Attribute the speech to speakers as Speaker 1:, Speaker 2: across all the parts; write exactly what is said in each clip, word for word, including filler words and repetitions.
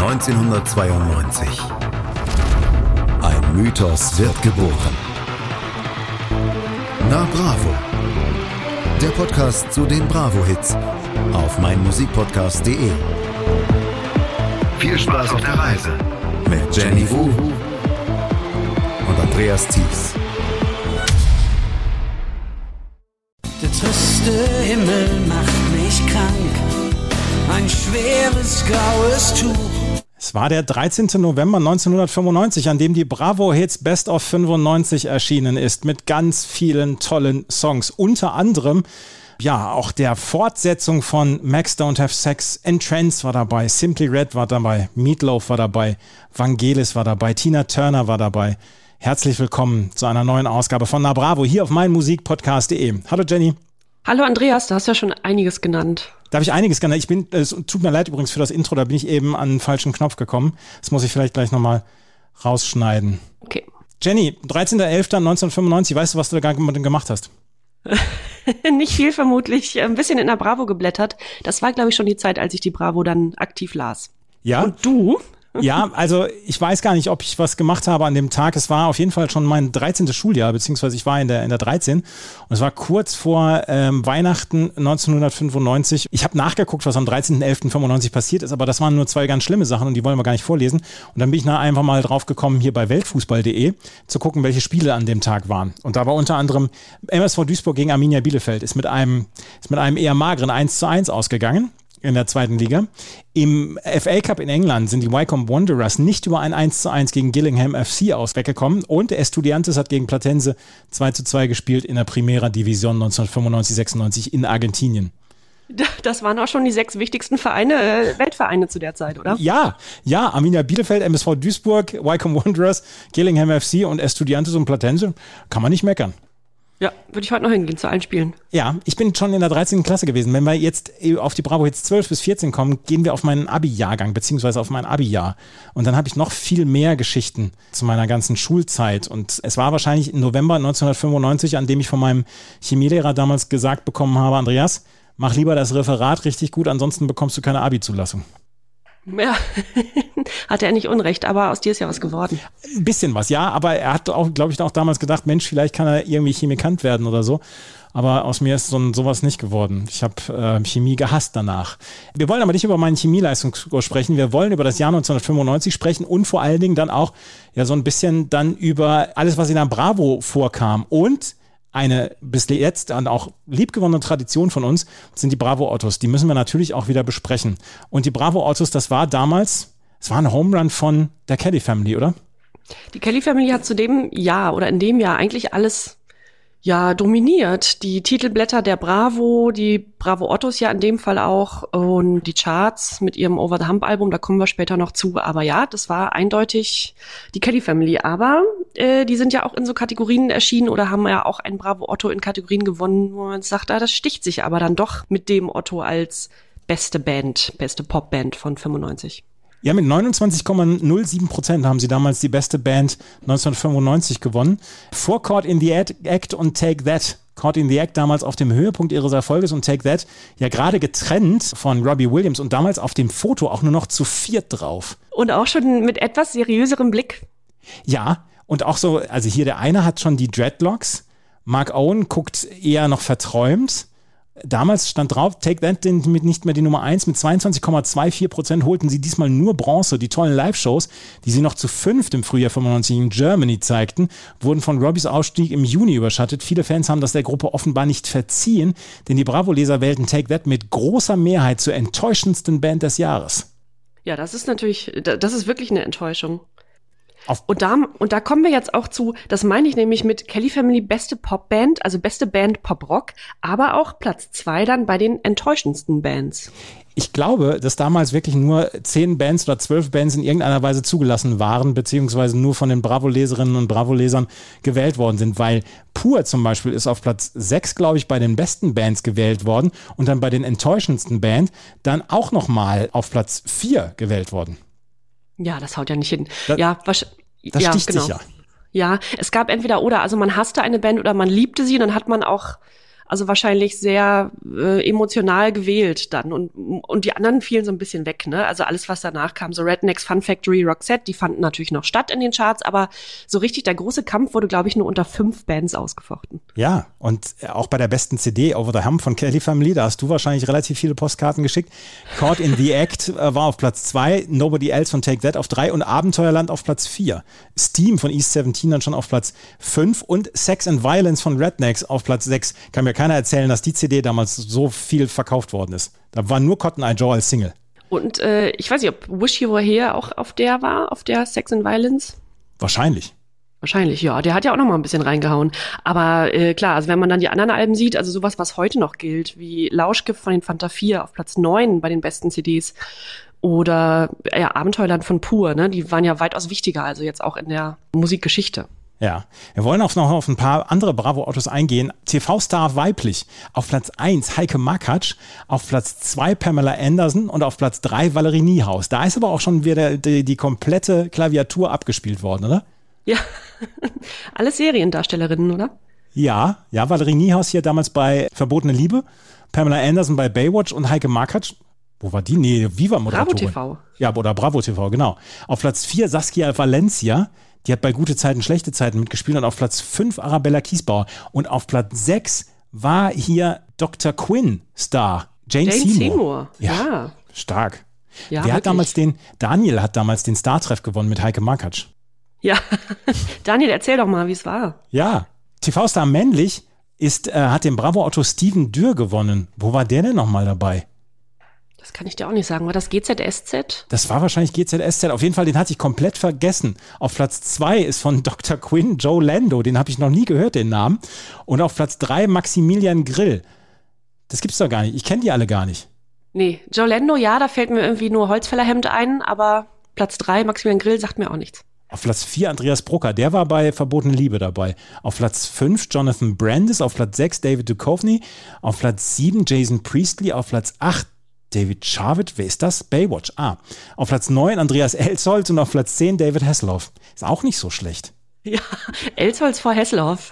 Speaker 1: neunzehnhundertzweiundneunzig. Ein Mythos wird geboren. Na Bravo. Der Podcast zu den Bravo-Hits auf meinmusikpodcast punkt de. Viel Spaß auf der Reise mit Jenny Wu und Andreas Thies.
Speaker 2: Der triste Himmel macht mich krank, ein schweres graues Tuch.
Speaker 3: Es war der dreizehnten November neunzehnhundertfünfundneunzig, an dem die Bravo-Hits Best of fünfundneunzig erschienen ist, mit ganz vielen tollen Songs. Unter anderem, ja, auch der Fortsetzung von Max Don't Have Sex, Entrance war dabei, Simply Red war dabei, Meatloaf war dabei, Vangelis war dabei, Tina Turner war dabei. Herzlich willkommen zu einer neuen Ausgabe von Na Bravo, hier auf meinmusikpodcast punkt de. Hallo Jenny.
Speaker 4: Hallo Andreas, du hast ja schon einiges genannt.
Speaker 3: Da habe ich einiges genannt. Ich bin, es tut mir leid übrigens für das Intro, da bin ich eben an den falschen Knopf gekommen. Das muss ich vielleicht gleich nochmal rausschneiden.
Speaker 4: Okay.
Speaker 3: Jenny, dreizehnten elften neunzehnhundertfünfundneunzig, weißt du, was du da gemacht hast?
Speaker 4: Nicht viel vermutlich, ein bisschen in der Bravo geblättert. Das war, glaube ich, schon die Zeit, als ich die Bravo dann aktiv las.
Speaker 3: Ja?
Speaker 4: Und du?
Speaker 3: Ja, also ich weiß gar nicht, ob ich was gemacht habe an dem Tag. Es war auf jeden Fall schon mein dreizehntes Schuljahr, beziehungsweise ich war in der in der dreizehn. Und es war kurz vor ähm, Weihnachten neunzehnhundertfünfundneunzig. Ich habe nachgeguckt, was am dreizehnten elften fünfundneunzig passiert ist, aber das waren nur zwei ganz schlimme Sachen und die wollen wir gar nicht vorlesen. Und dann bin ich da einfach mal drauf gekommen, hier bei weltfußball punkt de zu gucken, welche Spiele an dem Tag waren. Und da war unter anderem M S V Duisburg gegen Arminia Bielefeld. Ist mit einem, ist mit einem eher mageren eins zu eins ausgegangen in der zweiten Liga. Im F A Cup in England sind die Wycombe Wanderers nicht über ein eins zu eins gegen Gillingham F C aus weggekommen und Estudiantes hat gegen Platense zwei zu zwei gespielt in der Primera Division neunzehnhundertfünfundneunzig sechsundneunzig in Argentinien.
Speaker 4: Das waren auch schon die sechs wichtigsten Vereine, äh, Weltvereine zu der Zeit, oder?
Speaker 3: Ja, ja, Arminia Bielefeld, M S V Duisburg, Wycombe Wanderers, Gillingham F C und Estudiantes und Platense. Kann man nicht meckern.
Speaker 4: Ja, würde ich heute noch hingehen zu allen Spielen.
Speaker 3: Ja, ich bin schon in der dreizehnten Klasse gewesen. Wenn wir jetzt auf die Bravo Hits zwölf bis vierzehn kommen, gehen wir auf meinen Abi-Jahrgang, beziehungsweise auf mein Abi-Jahr. Und dann habe ich noch viel mehr Geschichten zu meiner ganzen Schulzeit. Und es war wahrscheinlich im November neunzehnhundertfünfundneunzig, an dem ich von meinem Chemielehrer damals gesagt bekommen habe, Andreas, mach lieber das Referat richtig gut, ansonsten bekommst du keine Abi-Zulassung.
Speaker 4: Ja, hatte er nicht Unrecht, aber aus dir ist ja was geworden.
Speaker 3: Ein bisschen was, ja, aber er hat auch, glaube ich, auch damals gedacht, Mensch, vielleicht kann er irgendwie Chemikant werden oder so. Aber aus mir ist so ein, sowas nicht geworden. Ich habe äh, Chemie gehasst danach. Wir wollen aber nicht über meinen Chemieleistungskurs sprechen. Wir wollen über das Jahr neunzehnhundertfünfundneunzig sprechen und vor allen Dingen dann auch ja so ein bisschen dann über alles, was in der Bravo vorkam. Und eine bis jetzt dann auch liebgewonnene Tradition von uns sind die Bravo-Autos. Die müssen wir natürlich auch wieder besprechen. Und die Bravo-Autos, das war damals, es war ein Home Run von der Kelly Family, oder?
Speaker 4: Die Kelly Family hat zu dem Jahr oder in dem Jahr eigentlich alles ja dominiert. Die Titelblätter der Bravo, die Bravo Ottos ja in dem Fall auch und die Charts mit ihrem Over the Hump Album, da kommen wir später noch zu. Aber ja, das war eindeutig die Kelly Family. Aber äh, die sind ja auch in so Kategorien erschienen oder haben ja auch ein Bravo Otto in Kategorien gewonnen, wo man sagt, ah, das sticht sich aber dann doch mit dem Otto als beste Band, beste Popband von fünfundneunzig.
Speaker 3: Ja, mit neunundzwanzig Komma null sieben Prozent haben sie damals die beste Band neunzehnhundertfünfundneunzig gewonnen. Vor Caught in the Act und Take That. Caught in the Act damals auf dem Höhepunkt ihres Erfolges und Take That ja gerade getrennt von Robbie Williams und damals auf dem Foto auch nur noch zu viert drauf.
Speaker 4: Und auch schon mit etwas seriöserem Blick.
Speaker 3: Ja, und auch so, also hier der eine hat schon die Dreadlocks. Mark Owen guckt eher noch verträumt. Damals stand drauf, Take That mit nicht mehr die Nummer eins. Mit zweiundzwanzig Komma vierundzwanzig Prozent holten sie diesmal nur Bronze. Die tollen Live-Shows, die sie noch zu fünft im Frühjahr fünfundneunzig in Germany zeigten, wurden von Robbies Ausstieg im Juni überschattet. Viele Fans haben das der Gruppe offenbar nicht verziehen, denn die Bravo-Leser wählten Take That mit großer Mehrheit zur enttäuschendsten Band des Jahres.
Speaker 4: Ja, das ist natürlich, das ist wirklich eine Enttäuschung. Und da, und da kommen wir jetzt auch zu, das meine ich nämlich mit Kelly Family beste Popband, also beste Band Pop-Rock, aber auch Platz zwei dann bei den enttäuschendsten Bands.
Speaker 3: Ich glaube, dass damals wirklich nur zehn Bands oder zwölf Bands in irgendeiner Weise zugelassen waren, beziehungsweise nur von den Bravo-Leserinnen und Bravo-Lesern gewählt worden sind, weil Pur zum Beispiel ist auf Platz sechs, glaube ich, bei den besten Bands gewählt worden und dann bei den enttäuschendsten Bands dann auch nochmal auf Platz vier gewählt worden.
Speaker 4: Ja, das haut ja nicht hin.
Speaker 3: Das,
Speaker 4: ja, was,
Speaker 3: das
Speaker 4: ja,
Speaker 3: sticht
Speaker 4: genau.
Speaker 3: sich ja.
Speaker 4: Ja, es gab entweder oder, also man hasste eine Band oder man liebte sie und dann hat man auch Also wahrscheinlich sehr äh, emotional gewählt dann. Und, und die anderen fielen so ein bisschen weg, ne? Also alles, was danach kam, so Rednecks, Fun Factory, Roxette, die fanden natürlich noch statt in den Charts, aber so richtig der große Kampf wurde, glaube ich, nur unter fünf Bands ausgefochten.
Speaker 3: Ja, und auch bei der besten C D, Over the Hump von Kelly Family, da hast du wahrscheinlich relativ viele Postkarten geschickt. Caught in the Act äh, war auf Platz zwei, Nobody Else von Take That auf drei und Abenteuerland auf Platz vier. Steam von East siebzehn dann schon auf Platz fünf und Sex and Violence von Rednecks auf Platz sechs. Kann mir keiner erzählen, dass die C D damals so viel verkauft worden ist. Da war nur Cotton Eye Joe als Single.
Speaker 4: Und äh, ich weiß nicht, ob Wish You Were Here auch auf der war, auf der Sex and Violence?
Speaker 3: Wahrscheinlich.
Speaker 4: Wahrscheinlich, ja. Der hat ja auch noch mal ein bisschen reingehauen. Aber äh, klar, also wenn man dann die anderen Alben sieht, also sowas, was heute noch gilt, wie Lauschgift von den Fanta vier auf Platz neun bei den besten C Ds oder ja, Abenteuerland von Pur, ne, die waren ja weitaus wichtiger, also jetzt auch in der Musikgeschichte.
Speaker 3: Ja, wir wollen auch noch auf ein paar andere Bravo-Autos eingehen. T V-Star weiblich. Auf Platz eins Heike Makatsch, auf Platz zwei Pamela Anderson und auf Platz drei Valerie Niehaus. Da ist aber auch schon wieder die, die komplette Klaviatur abgespielt worden, oder?
Speaker 4: Ja, alles Seriendarstellerinnen, oder?
Speaker 3: Ja, ja, Valerie Niehaus hier damals bei Verbotene Liebe, Pamela Anderson bei Baywatch und Heike Makatsch. Wo war die? Nee, Viva-Moderatorin.
Speaker 4: Bravo T V.
Speaker 3: Ja, oder Bravo T V, genau. Auf Platz vier Saskia Valencia. Die hat bei Gute Zeiten, Schlechte Zeiten mitgespielt und auf Platz fünf Arabella Kiesbauer. Und auf Platz sechs war hier Doktor Quinn Star. Jane,
Speaker 4: Jane
Speaker 3: Seymour.
Speaker 4: Seymour.
Speaker 3: Ja,
Speaker 4: ja.
Speaker 3: Stark.
Speaker 4: Ja,
Speaker 3: Wer hat
Speaker 4: wirklich.
Speaker 3: damals den, Daniel hat damals den Star-Treff gewonnen mit Heike Makatsch.
Speaker 4: Ja, Daniel, erzähl doch mal, wie es war.
Speaker 3: Ja, T V-Star männlich ist, äh, hat den Bravo-Otto Steven Dürr gewonnen. Wo war der denn nochmal dabei?
Speaker 4: Das kann ich dir auch nicht sagen. War das G Z S Z?
Speaker 3: Das war wahrscheinlich G Z S Z. Auf jeden Fall, den hatte ich komplett vergessen. Auf Platz zwei ist von Doktor Quinn Joe Lando. Den habe ich noch nie gehört, den Namen. Und auf Platz drei Maximilian Grill. Das gibt's doch gar nicht. Ich kenne die alle gar nicht.
Speaker 4: Nee, Joe Lando, ja, da fällt mir irgendwie nur Holzfällerhemd ein, aber Platz drei, Maximilian Grill, sagt mir auch nichts.
Speaker 3: Auf Platz vier Andreas Brucker, der war bei Verbotene Liebe dabei. Auf Platz fünf Jonathan Brandis, auf Platz sechs David Duchovny, auf Platz sieben Jason Priestley, auf Platz acht David Charvet, wer ist das? Baywatch, ah. Auf Platz neun Andreas Elsholz und auf Platz zehn David Hasselhoff. Ist auch nicht so schlecht.
Speaker 4: Ja, Elsholz vor Hasselhoff.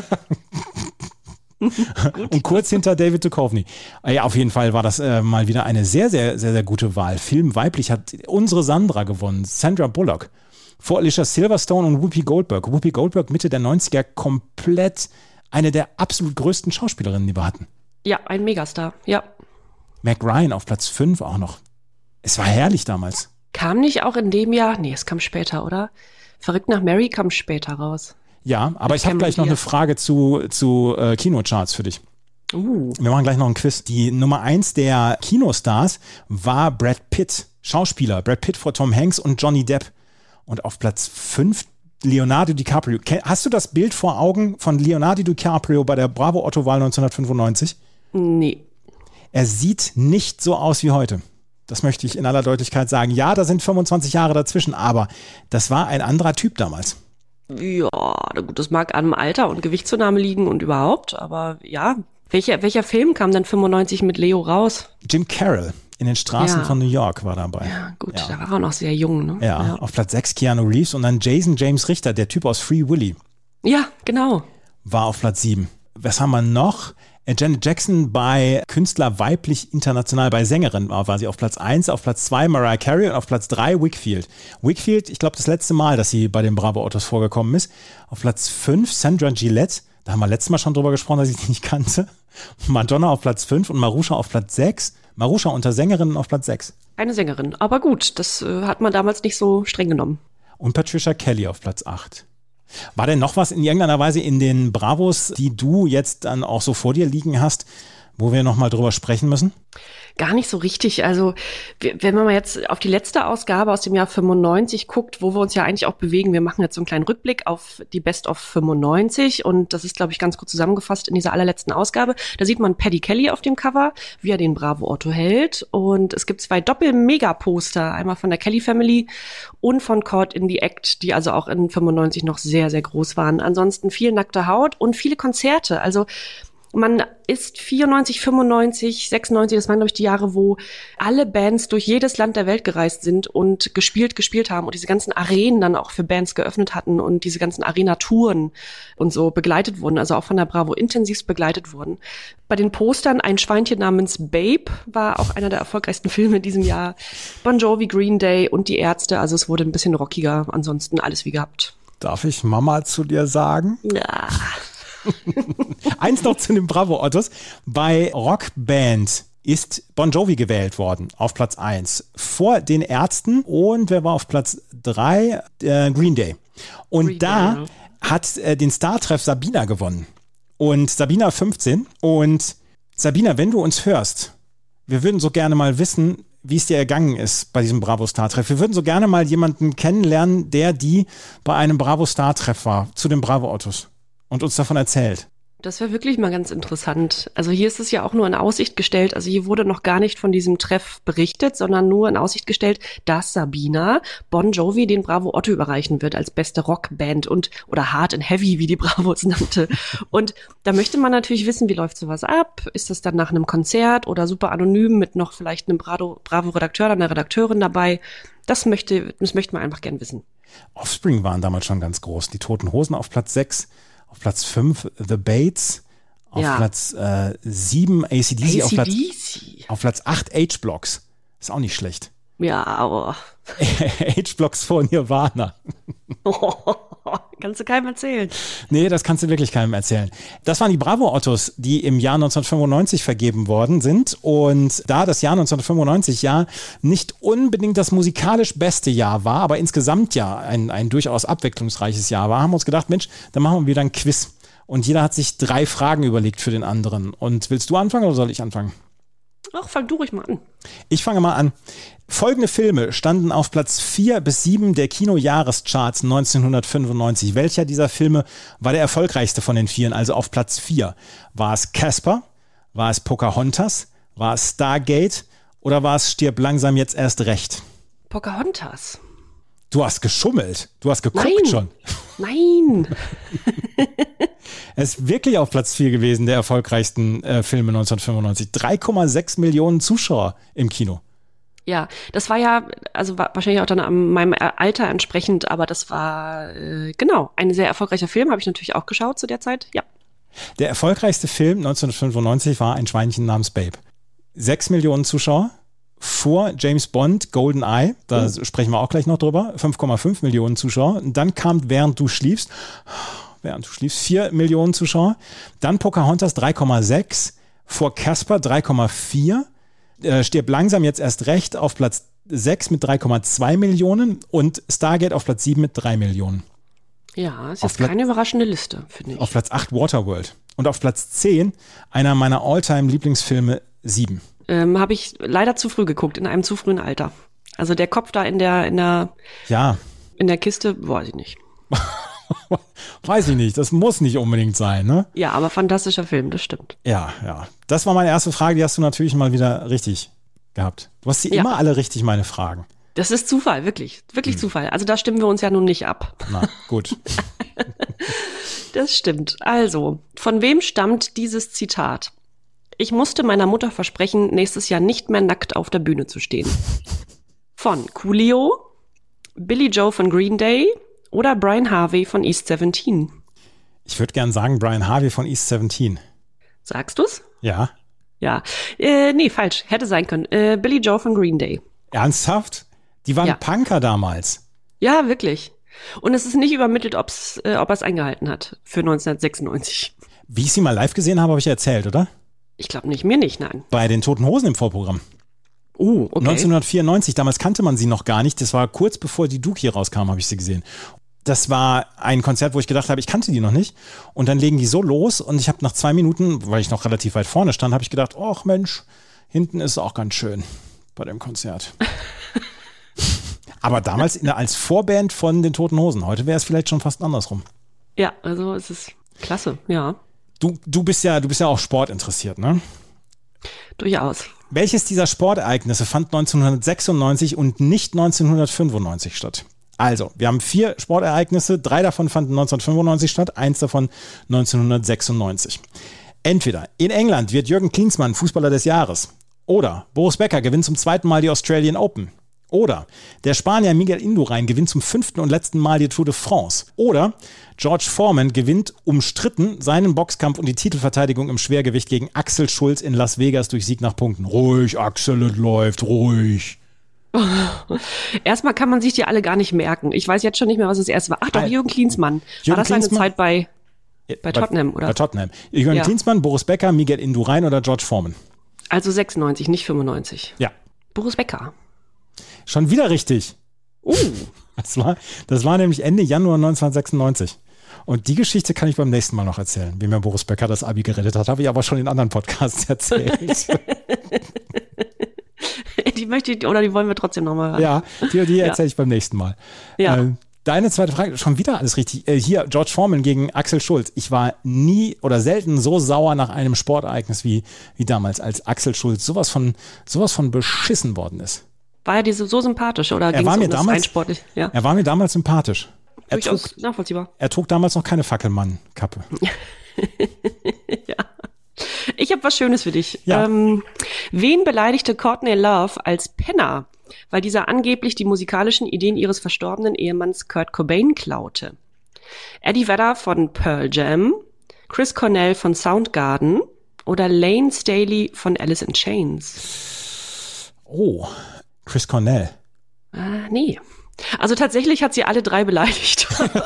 Speaker 3: Und kurz hinter David Duchovny. Ja, auf jeden Fall war das äh, mal wieder eine sehr, sehr, sehr, sehr gute Wahl. Film weiblich hat unsere Sandra gewonnen, Sandra Bullock. Vor Alicia Silverstone und Whoopi Goldberg. Whoopi Goldberg Mitte der neunziger komplett eine der absolut größten Schauspielerinnen, die wir hatten.
Speaker 4: Ja, ein Megastar, ja.
Speaker 3: Mac Ryan auf Platz fünf auch noch. Es war herrlich damals.
Speaker 4: Kam nicht auch in dem Jahr, nee, es kam später, oder? Verrückt nach Mary kam später raus.
Speaker 3: Ja, aber
Speaker 4: Mit
Speaker 3: ich habe gleich noch
Speaker 4: Cameron
Speaker 3: eine Frage zu, zu äh, Kinocharts für dich.
Speaker 4: Uh.
Speaker 3: Wir machen gleich noch einen Quiz. Die Nummer eins der Kinostars war Brad Pitt, Schauspieler. Brad Pitt vor Tom Hanks und Johnny Depp. Und auf Platz fünf Leonardo DiCaprio. Hast du das Bild vor Augen von Leonardo DiCaprio bei der Bravo-Otto-Wahl neunzehnhundertfünfundneunzig?
Speaker 4: Nee.
Speaker 3: Er sieht nicht so aus wie heute. Das möchte ich in aller Deutlichkeit sagen. Ja, da sind fünfundzwanzig Jahre dazwischen, aber das war ein anderer Typ damals.
Speaker 4: Ja, gut, das mag an dem Alter und Gewichtszunahme liegen und überhaupt, aber ja. Welcher, welcher Film kam denn fünfundneunzig mit Leo raus?
Speaker 3: Jim Carroll in den Straßen
Speaker 4: Ja.
Speaker 3: von New York war dabei.
Speaker 4: Ja, gut,
Speaker 3: Ja.
Speaker 4: da war er noch sehr jung, ne?
Speaker 3: Ja,
Speaker 4: Ja,
Speaker 3: auf Platz sechs Keanu Reeves und dann Jason James Richter, der Typ aus Free Willy,
Speaker 4: ja, genau.
Speaker 3: war auf Platz sieben. Was haben wir noch? Äh, Janet Jackson bei Künstler weiblich international, bei Sängerin war, war sie auf Platz eins, auf Platz zwei Mariah Carey und auf Platz drei Whitfield. Whitfield, ich glaube, das letzte Mal, dass sie bei den Bravo-Autos vorgekommen ist. Auf Platz fünf Sandra Gillette, da haben wir letztes Mal schon drüber gesprochen, dass ich die nicht kannte. Madonna auf Platz fünf und Marusha auf Platz sechs. Marusha unter Sängerinnen auf Platz sechs.
Speaker 4: Eine Sängerin, aber gut, das äh, hat man damals nicht so streng genommen.
Speaker 3: Und Patricia Kelly auf Platz acht. War denn noch was in irgendeiner Weise in den Bravos, die du jetzt dann auch so vor dir liegen hast, wo wir nochmal drüber sprechen müssen?
Speaker 4: Gar nicht so richtig. Also w- wenn man mal jetzt auf die letzte Ausgabe aus dem Jahr fünfundneunzig guckt, wo wir uns ja eigentlich auch bewegen, wir machen jetzt so einen kleinen Rückblick auf die Best of fünfundneunzig und das ist, glaube ich, ganz kurz zusammengefasst in dieser allerletzten Ausgabe. Da sieht man Paddy Kelly auf dem Cover, wie er den Bravo Otto hält und es gibt zwei Doppel-Mega-Poster, einmal von der Kelly Family und von Caught in the Act, die also auch in fünfundneunzig noch sehr, sehr groß waren. Ansonsten viel nackte Haut und viele Konzerte. Also Man ist vierundneunzig, fünfundneunzig, sechsundneunzig, das waren, glaube ich, die Jahre, wo alle Bands durch jedes Land der Welt gereist sind und gespielt, gespielt haben und diese ganzen Arenen dann auch für Bands geöffnet hatten und diese ganzen Arena-Touren und so begleitet wurden, also auch von der Bravo intensivst begleitet wurden. Bei den Postern ein Schweinchen namens Babe war auch einer der erfolgreichsten Filme in diesem Jahr. Bon Jovi, Green Day und die Ärzte, also es wurde ein bisschen rockiger, ansonsten alles wie gehabt.
Speaker 3: Darf ich Mama zu dir sagen?
Speaker 4: Ja.
Speaker 3: Eins noch zu den Bravo Ottos. Bei Rockband ist Bon Jovi gewählt worden auf Platz eins. Vor den Ärzten und wer war auf Platz drei? Äh, Green Day. Und Green da Day, ja. hat äh, den Star-Treff Sabina gewonnen. Und Sabina fünfzehn. Und Sabina, wenn du uns hörst, wir würden so gerne mal wissen, wie es dir ergangen ist bei diesem Bravo-Star-Treff. Wir würden so gerne mal jemanden kennenlernen, der die bei einem Bravo-Star-Treff war, zu den Bravo Ottos. Und uns davon erzählt.
Speaker 4: Das wäre wirklich mal ganz interessant. Also hier ist es ja auch nur in Aussicht gestellt, also hier wurde noch gar nicht von diesem Treff berichtet, sondern nur in Aussicht gestellt, dass Sabina Bon Jovi den Bravo Otto überreichen wird als beste Rockband und oder Hard and Heavy, wie die Bravo es nannte. Und da möchte man natürlich wissen, wie läuft sowas ab? Ist das dann nach einem Konzert oder super anonym mit noch vielleicht einem Bravo, Bravo-Redakteur oder einer Redakteurin dabei? Das möchte, das möchte man einfach gern wissen.
Speaker 3: Offspring waren damals schon ganz groß. Die Toten Hosen auf Platz sechs. Auf Platz fünf The Bates, auf ja. Platz äh, sieben A C D C, auf Platz, auf Platz acht H-Blocks. Ist auch nicht schlecht.
Speaker 4: Ja, aber
Speaker 3: H-Blocks vor Nirvana.
Speaker 4: Oh, kannst du keinem erzählen.
Speaker 3: Nee, das kannst du wirklich keinem erzählen. Das waren die Bravo Ottos, die im Jahr neunzehnhundertfünfundneunzig vergeben worden sind. Und da das Jahr neunzehnhundertfünfundneunzig ja nicht unbedingt das musikalisch beste Jahr war, aber insgesamt ja ein, ein durchaus abwechslungsreiches Jahr war, haben wir uns gedacht, Mensch, dann machen wir wieder ein Quiz. Und jeder hat sich drei Fragen überlegt für den anderen. Und willst du anfangen oder soll ich anfangen?
Speaker 4: Ach, fang du ruhig mal an.
Speaker 3: Ich fange mal an. Folgende Filme standen auf Platz vier bis sieben der Kinojahrescharts neunzehnhundertfünfundneunzig. Welcher dieser Filme war der erfolgreichste von den vieren, also auf Platz vier? War es Casper? War es Pocahontas? War es Stargate? Oder war es Stirb langsam jetzt erst recht?
Speaker 4: Pocahontas.
Speaker 3: Du hast geschummelt. Du hast geguckt
Speaker 4: Nein.
Speaker 3: schon.
Speaker 4: Nein.
Speaker 3: Er ist wirklich auf Platz vier gewesen, der erfolgreichsten äh, Filme neunzehnhundertfünfundneunzig. drei Komma sechs Millionen Zuschauer im Kino.
Speaker 4: Ja, das war ja, also war wahrscheinlich auch dann an meinem Alter entsprechend, aber das war, äh, genau, ein sehr erfolgreicher Film, habe ich natürlich auch geschaut zu der Zeit, ja.
Speaker 3: Der erfolgreichste Film neunzehnhundertfünfundneunzig war Ein Schweinchen namens Babe. Sechs Millionen Zuschauer, vor James Bond, GoldenEye, da oh. sprechen wir auch gleich noch drüber, fünf Komma fünf Millionen Zuschauer. Und dann kam Während du schliefst, während du schliefst, vier Millionen Zuschauer. Dann Pocahontas drei Komma sechs, vor Casper drei Komma vier. Äh, Stirb langsam jetzt erst recht auf Platz sechs mit drei Komma zwei Millionen und Stargate auf Platz sieben mit drei Millionen.
Speaker 4: Ja, ist jetzt Pla- keine überraschende Liste, finde ich.
Speaker 3: Auf Platz acht Waterworld und auf Platz zehn einer meiner All-Time-Lieblingsfilme sieben.
Speaker 4: Ähm, habe ich leider zu früh geguckt, in einem zu frühen Alter. Also der Kopf da in der in der
Speaker 3: ja.
Speaker 4: in der Kiste, weiß ich nicht.
Speaker 3: Weiß ich nicht, das muss nicht unbedingt sein, ne?
Speaker 4: Ja, aber fantastischer Film, das stimmt.
Speaker 3: Ja, ja. Das war meine erste Frage, die hast du natürlich mal wieder richtig gehabt. Du hast sie ja. immer alle richtig, meine Fragen.
Speaker 4: Das ist Zufall, wirklich. Wirklich hm. Zufall. Also da stimmen wir uns ja nun nicht ab.
Speaker 3: Na, gut.
Speaker 4: Das stimmt. Also, von wem stammt dieses Zitat? Ich musste meiner Mutter versprechen, nächstes Jahr nicht mehr nackt auf der Bühne zu stehen. Von Coolio, Billy Joe von Green Day oder Brian Harvey von East seventeen?
Speaker 3: Ich würde gern sagen Brian Harvey von East seventeen.
Speaker 4: Sagst du's?
Speaker 3: Ja.
Speaker 4: Ja. Äh, nee, falsch. Hätte sein können. Äh, Billy Joe von Green Day.
Speaker 3: Ernsthaft? Die waren
Speaker 4: ja.
Speaker 3: Punker damals.
Speaker 4: Ja, wirklich. Und es ist nicht übermittelt, ob's, äh, ob er es eingehalten hat für neunzehnhundertsechsundneunzig.
Speaker 3: Wie ich sie mal live gesehen habe, habe ich erzählt, oder?
Speaker 4: Ich glaube nicht, mir nicht, nein.
Speaker 3: Bei den Toten Hosen im Vorprogramm.
Speaker 4: Uh, okay.
Speaker 3: neunzehnhundertvierundneunzig, damals kannte man sie noch gar nicht. Das war kurz bevor die Dookie rauskam, habe ich sie gesehen. Das war ein Konzert, wo ich gedacht habe, ich kannte die noch nicht. Und dann legen die so los und ich habe nach zwei Minuten, weil ich noch relativ weit vorne stand, habe ich gedacht, ach Mensch, hinten ist es auch ganz schön bei dem Konzert. Aber damals in, als Vorband von den Toten Hosen. Heute wäre es vielleicht schon fast andersrum.
Speaker 4: Ja, also es ist klasse, ja.
Speaker 3: Du, du bist ja, du bist ja auch sportinteressiert, ne?
Speaker 4: Durchaus.
Speaker 3: Welches dieser Sportereignisse fand neunzehnhundertsechsundneunzig und nicht neunzehnhundertfünfundneunzig statt? Also, wir haben vier Sportereignisse, drei davon fanden neunzehnhundertfünfundneunzig statt, eins davon neunzehnhundertsechsundneunzig. Entweder in England wird Jürgen Klinsmann Fußballer des Jahres oder Boris Becker gewinnt zum zweiten Mal die Australian Open. Oder der Spanier Miguel Indurain gewinnt zum fünften und letzten Mal die Tour de France. Oder George Foreman gewinnt umstritten seinen Boxkampf und die Titelverteidigung im Schwergewicht gegen Axel Schulz in Las Vegas durch Sieg nach Punkten. Ruhig, Axel, es läuft, ruhig.
Speaker 4: Erstmal kann man sich die alle gar nicht merken. Ich weiß jetzt schon nicht mehr, was das erste war. Ach doch, Jürgen Klinsmann.
Speaker 3: Jürgen
Speaker 4: war das seine
Speaker 3: Klinsmann?
Speaker 4: Zeit bei, bei Tottenham,
Speaker 3: bei,
Speaker 4: oder?
Speaker 3: Bei Tottenham. Jürgen
Speaker 4: Ja.
Speaker 3: Klinsmann, Boris Becker, Miguel Indurain oder George Foreman?
Speaker 4: Also sechsundneunzig, nicht fünfundneunzig.
Speaker 3: Ja.
Speaker 4: Boris Becker.
Speaker 3: Schon wieder richtig.
Speaker 4: Uh.
Speaker 3: Das war, das war nämlich Ende Januar neunzehnhundertsechsundneunzig. Und die Geschichte kann ich beim nächsten Mal noch erzählen, wie mir Boris Becker das Abi gerettet hat. Habe ich aber schon in anderen Podcasts erzählt.
Speaker 4: Die möchte ich, oder die wollen wir trotzdem nochmal hören.
Speaker 3: Ja, die, die
Speaker 4: Ja.
Speaker 3: erzähle ich beim nächsten Mal.
Speaker 4: Ja.
Speaker 3: Äh, deine zweite Frage, schon wieder alles richtig. Äh, hier, George Foreman gegen Axel Schulz. Ich war nie oder selten so sauer nach einem Sportereignis wie, wie damals, als Axel Schulz sowas von, sowas von beschissen worden ist.
Speaker 4: War er dir so so sympathisch oder
Speaker 3: Er
Speaker 4: ging
Speaker 3: war
Speaker 4: es
Speaker 3: mir
Speaker 4: um das
Speaker 3: damals-
Speaker 4: rein sportlich? Ja,
Speaker 3: Er war mir damals sympathisch. Er trug,
Speaker 4: durchaus nachvollziehbar.
Speaker 3: er trug damals noch keine Fackelmann-Kappe.
Speaker 4: Ja. Ich habe was Schönes für dich.
Speaker 3: Ja.
Speaker 4: Ähm, wen beleidigte Courtney Love als Penner, weil dieser angeblich die musikalischen Ideen ihres verstorbenen Ehemanns Kurt Cobain klaute? Eddie Vedder von Pearl Jam, Chris Cornell von Soundgarden oder Lane Staley von Alice in Chains?
Speaker 3: Oh, Chris Cornell.
Speaker 4: Äh, nee. Also tatsächlich hat sie alle drei beleidigt.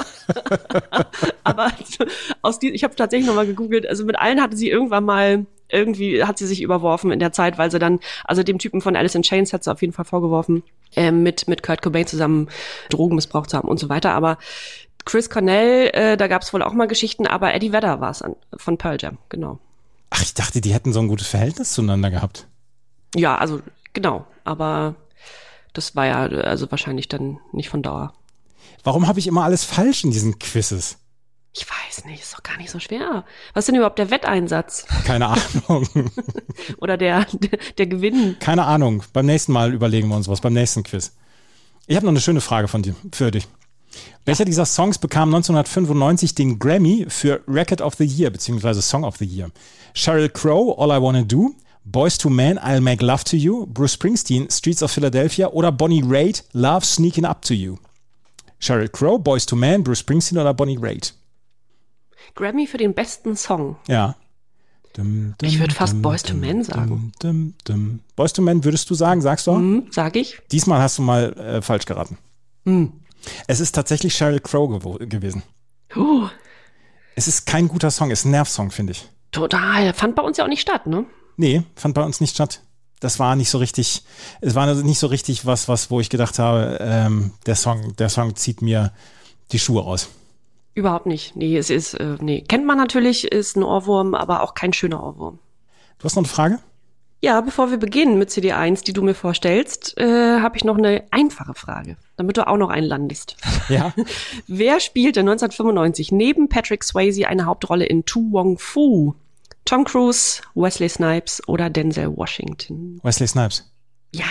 Speaker 4: Aber aus die, ich habe tatsächlich nochmal gegoogelt, also mit allen hatte sie irgendwann mal, irgendwie hat sie sich überworfen in der Zeit, weil sie dann, also dem Typen von Alice in Chains hat sie auf jeden Fall vorgeworfen, äh, mit, mit Kurt Cobain zusammen Drogen missbraucht zu haben und so weiter. Aber Chris Cornell, äh, da gab es wohl auch mal Geschichten, aber Eddie Vedder war es von Pearl Jam, genau.
Speaker 3: Ach, ich dachte, die hätten so ein gutes Verhältnis zueinander gehabt.
Speaker 4: Ja, also genau, aber das war ja also wahrscheinlich dann nicht von Dauer.
Speaker 3: Warum habe ich immer alles falsch in diesen Quizzes?
Speaker 4: Ich weiß nicht, ist doch gar nicht so schwer. Was ist denn überhaupt der Wetteinsatz?
Speaker 3: Keine Ahnung.
Speaker 4: Oder der, der, der Gewinn?
Speaker 3: Keine Ahnung. Beim nächsten Mal überlegen wir uns was, beim nächsten Quiz. Ich habe noch eine schöne Frage von dir, für dich. Welcher dieser Songs bekam neunzehnhundertfünfundneunzig den Grammy für Record of the Year bzw. Song of the Year? Sheryl Crow, All I Wanna Do, Boyz two Men, I'll Make Love to You, Bruce Springsteen, Streets of Philadelphia oder Bonnie Raitt, Love Sneaking Up to You? Sheryl Crow, Boyz two Men, Bruce Springsteen oder Bonnie Raitt?
Speaker 4: Grammy für den besten Song.
Speaker 3: Ja. Dum, dum,
Speaker 4: Ich würde fast
Speaker 3: dum,
Speaker 4: Boyz two
Speaker 3: dum,
Speaker 4: Men sagen.
Speaker 3: Dum, dum, dum. Boyz two Men würdest du sagen, sagst du?
Speaker 4: Hm, sag ich.
Speaker 3: Diesmal hast du mal äh, falsch geraten.
Speaker 4: Hm.
Speaker 3: Es ist tatsächlich Sheryl Crow gew- gewesen.
Speaker 4: Uh,
Speaker 3: Es ist kein guter Song, es ist ein Nervsong, finde ich.
Speaker 4: total. Fand bei uns ja auch nicht statt, ne?
Speaker 3: Nee, fand bei uns nicht statt. Das war nicht so richtig, es war nicht so richtig was, was, wo ich gedacht habe, ähm, der Song, der Song zieht mir die Schuhe aus.
Speaker 4: Überhaupt nicht. Nee, es ist, äh, nee. Kennt man natürlich, ist ein Ohrwurm, aber auch kein schöner Ohrwurm.
Speaker 3: Du hast noch eine Frage?
Speaker 4: Ja, bevor wir beginnen mit C D eins, die du mir vorstellst, äh, habe ich noch eine einfache Frage, damit du auch noch einlandest.
Speaker 3: Ja.
Speaker 4: Wer spielte neunzehnhundertfünfundneunzig neben Patrick Swayze eine Hauptrolle in To Wong Foo? Tom Cruise, Wesley Snipes oder Denzel Washington?
Speaker 3: Wesley Snipes.
Speaker 4: Ja.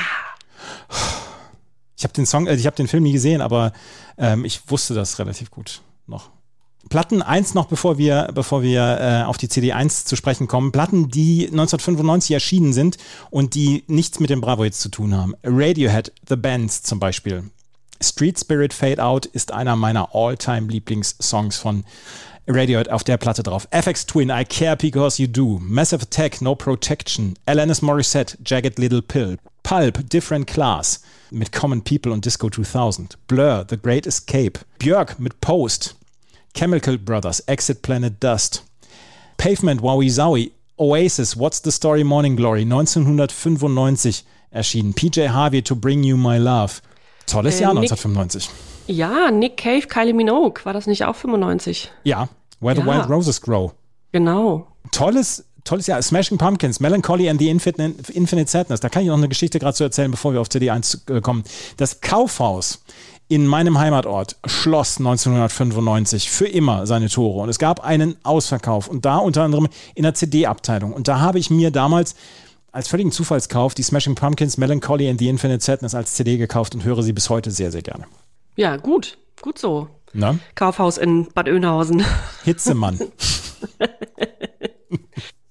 Speaker 3: Ich habe den Song, äh, ich habe den Film nie gesehen, aber ähm, ich wusste das relativ gut noch. Platten eins noch, bevor wir, bevor wir äh, auf die C D eins zu sprechen kommen. Platten, die neunzehnhundertfünfundneunzig erschienen sind und die nichts mit dem Bravo-Hits zu tun haben. Radiohead, The Bands zum Beispiel. Street Spirit Fade Out ist einer meiner All-Time-Lieblingssongs von Radiohead auf der Platte drauf. F X Twin, I Care Because You Do. Massive Attack, No Protection. Alanis Morissette, Jagged Little Pill. Pulp, Different Class mit Common People und Disco zweitausend. Blur, The Great Escape. Björk mit Post. Chemical Brothers, Exit Planet Dust. Pavement, Wowie Zowie. Oasis, What's the Story, Morning Glory. neunzehnhundertfünfundneunzig erschienen. P J Harvey, To Bring You My Love. Tolles
Speaker 4: Äh,
Speaker 3: Jahr
Speaker 4: Nick-
Speaker 3: neunzehnhundertfünfundneunzig.
Speaker 4: Ja, Nick Cave, Kylie Minogue. War das nicht auch fünfundneunzig?
Speaker 3: Ja, Where the
Speaker 4: Ja.
Speaker 3: Wild Roses Grow.
Speaker 4: Genau.
Speaker 3: Tolles, tolles Jahr. Smashing Pumpkins, Melancholy and the Infinite, Infinite Sadness. Da kann ich noch eine Geschichte gerade zu erzählen, bevor wir auf C D eins äh, kommen. Das Kaufhaus in meinem Heimatort schloss neunzehnhundertfünfundneunzig für immer seine Tore. Und es gab einen Ausverkauf. Und da unter anderem in der C D-Abteilung. Und da habe ich mir damals als völligen Zufallskauf die Smashing Pumpkins, Melancholy and the Infinite Sadness als C D gekauft und höre sie bis heute sehr, sehr gerne.
Speaker 4: Ja, gut. Gut so.
Speaker 3: Na?
Speaker 4: Kaufhaus in Bad Oeynhausen.
Speaker 3: Hitzemann.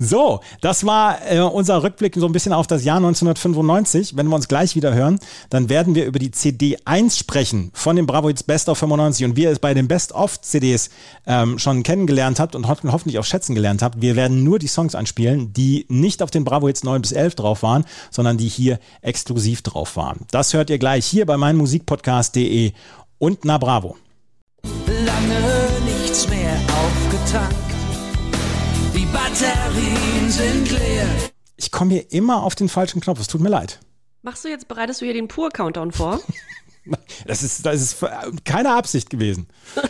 Speaker 3: So, das war äh, unser Rückblick so ein bisschen auf das Jahr neunzehnhundertfünfundneunzig. Wenn wir uns gleich wieder hören, dann werden wir über die C D eins sprechen von den Bravo Hits Best of fünfundneunzig. Und wie ihr es bei den Best of C Ds ähm, schon kennengelernt habt und ho- hoffentlich auch schätzen gelernt habt, wir werden nur die Songs anspielen, die nicht auf den Bravo Hits neun bis elf drauf waren, sondern die hier exklusiv drauf waren. Das hört ihr gleich hier bei meinmusikpodcast punkt de und Na Bravo.
Speaker 2: Lange nichts mehr aufgetankt. Die Batterien sind leer.
Speaker 3: Ich komme hier immer auf den falschen Knopf, es tut mir leid.
Speaker 4: Machst du jetzt, bereitest du hier den Pur-Countdown vor?
Speaker 3: Das ist, das ist keine Absicht gewesen.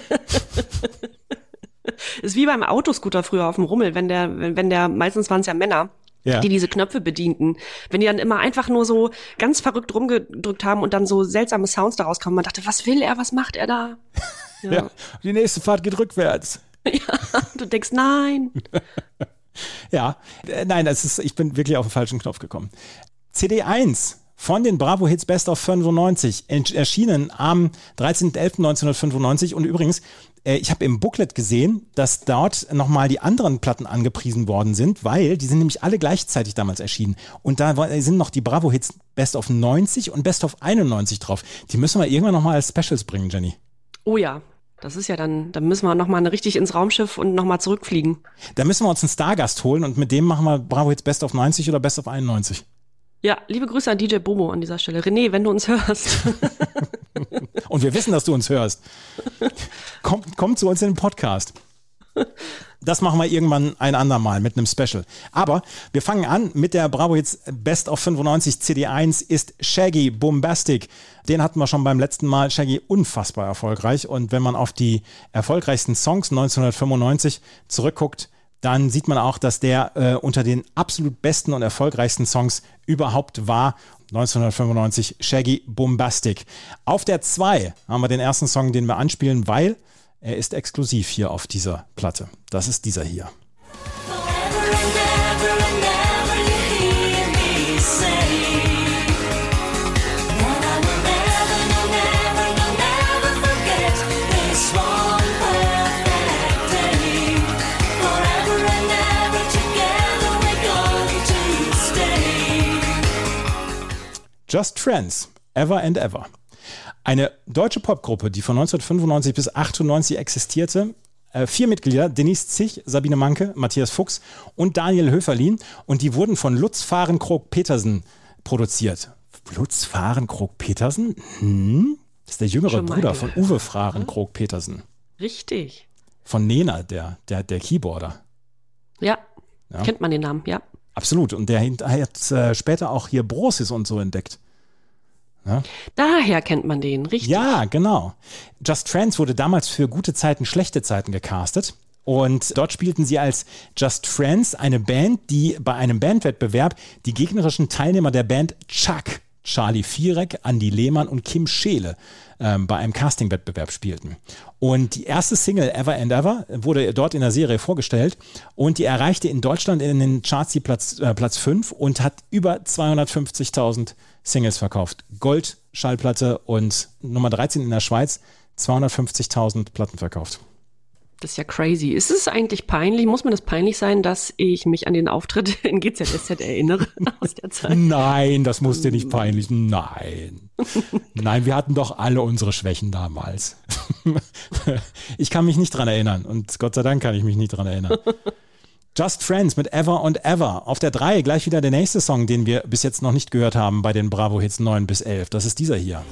Speaker 4: Ist wie beim Autoscooter früher auf dem Rummel, wenn der, wenn, wenn der, meistens waren es ja Männer, ja, die diese Knöpfe bedienten. Wenn die dann immer einfach nur so ganz verrückt rumgedrückt haben und dann so seltsame Sounds daraus kommen. Man dachte, was will er, was macht er da? Ja,
Speaker 3: ja, die nächste Fahrt geht rückwärts.
Speaker 4: Ja, du denkst, nein.
Speaker 3: Ja, äh, nein, das ist, ich bin wirklich auf den falschen Knopf gekommen. C D eins von den Bravo Hits Best of fünfundneunzig, erschienen am dreizehnten elften neunzehnhundertfünfundneunzig. Und übrigens, äh, ich habe im Booklet gesehen, dass dort nochmal die anderen Platten angepriesen worden sind, weil die sind nämlich alle gleichzeitig damals erschienen. Und da war, sind noch die Bravo Hits Best of neunzig und Best of einundneunzig drauf. Die müssen wir irgendwann nochmal als Specials bringen, Jenny.
Speaker 4: Oh ja. Das ist ja dann, dann müssen wir nochmal richtig ins Raumschiff und nochmal zurückfliegen.
Speaker 3: Da müssen wir uns einen Stargast holen und mit dem machen wir Bravo Hits Best of neunzig oder Best of einundneunzig.
Speaker 4: Ja, liebe Grüße an D J Bobo an dieser Stelle. René, wenn du uns hörst.
Speaker 3: Und wir wissen, dass du uns hörst. Komm, komm zu uns in den Podcast. Das machen wir irgendwann ein andermal mit einem Special. Aber wir fangen an mit der Bravo Hits Best of fünfundneunzig. C D eins ist Shaggy Boombastic. Den hatten wir schon beim letzten Mal. Shaggy unfassbar erfolgreich. Und wenn man auf die erfolgreichsten Songs neunzehnhundertfünfundneunzig zurückguckt, dann sieht man auch, dass der äh, unter den absolut besten und erfolgreichsten Songs überhaupt war. neunzehnhundertfünfundneunzig Shaggy Boombastic. Auf der zwei haben wir den ersten Song, den wir anspielen, weil er ist exklusiv hier auf dieser Platte. Das ist dieser hier. Just Friends, Ever and Ever. Eine deutsche Popgruppe, die von neunzehnhundertfünfundneunzig bis achtundneunzig existierte. Äh, vier Mitglieder, Denise Zich, Sabine Manke, Matthias Fuchs und Daniel Höferlin. Und die wurden von Lutz Fahrenkrog-Petersen produziert. Lutz Fahrenkrog-Petersen? Hm? Das ist der jüngere Bruder von Uwe Fahrenkrog-Petersen.
Speaker 4: Richtig.
Speaker 3: Von Nena, der, der, der Keyboarder.
Speaker 4: Ja, ja, kennt man den Namen, ja.
Speaker 3: Absolut. Und der hat äh, später auch hier Brosis und so entdeckt. Ja?
Speaker 4: Daher kennt man den, richtig?
Speaker 3: Ja, genau. Just Friends wurde damals für gute Zeiten, schlechte Zeiten gecastet. Und dort spielten sie als Just Friends eine Band, die bei einem Bandwettbewerb die gegnerischen Teilnehmer der Band Chuck, Charlie Vierek, Andi Lehmann und Kim Scheele ähm, bei einem Castingwettbewerb spielten. Und die erste Single Ever and Ever wurde dort in der Serie vorgestellt und die erreichte in Deutschland in den Charts die Platz, äh, Platz fünf und hat über zweihundertfünfzigtausend Singles verkauft. Gold-Schallplatte und Nummer dreizehn in der Schweiz, zweihundertfünfzigtausend Platten verkauft.
Speaker 4: Das ist ja crazy. Ist es eigentlich peinlich? Muss mir das peinlich sein, dass ich mich an den Auftritt in G Z S Z erinnere aus der Zeit?
Speaker 3: Nein, das muss dir nicht peinlich. Nein. Nein, wir hatten doch alle unsere Schwächen damals. Ich kann mich nicht dran erinnern und Gott sei Dank kann ich mich nicht dran erinnern. Just Friends mit Ever and Ever. Auf der drei gleich wieder der nächste Song, den wir bis jetzt noch nicht gehört haben bei den Bravo Hits neun bis elf. Das ist dieser hier.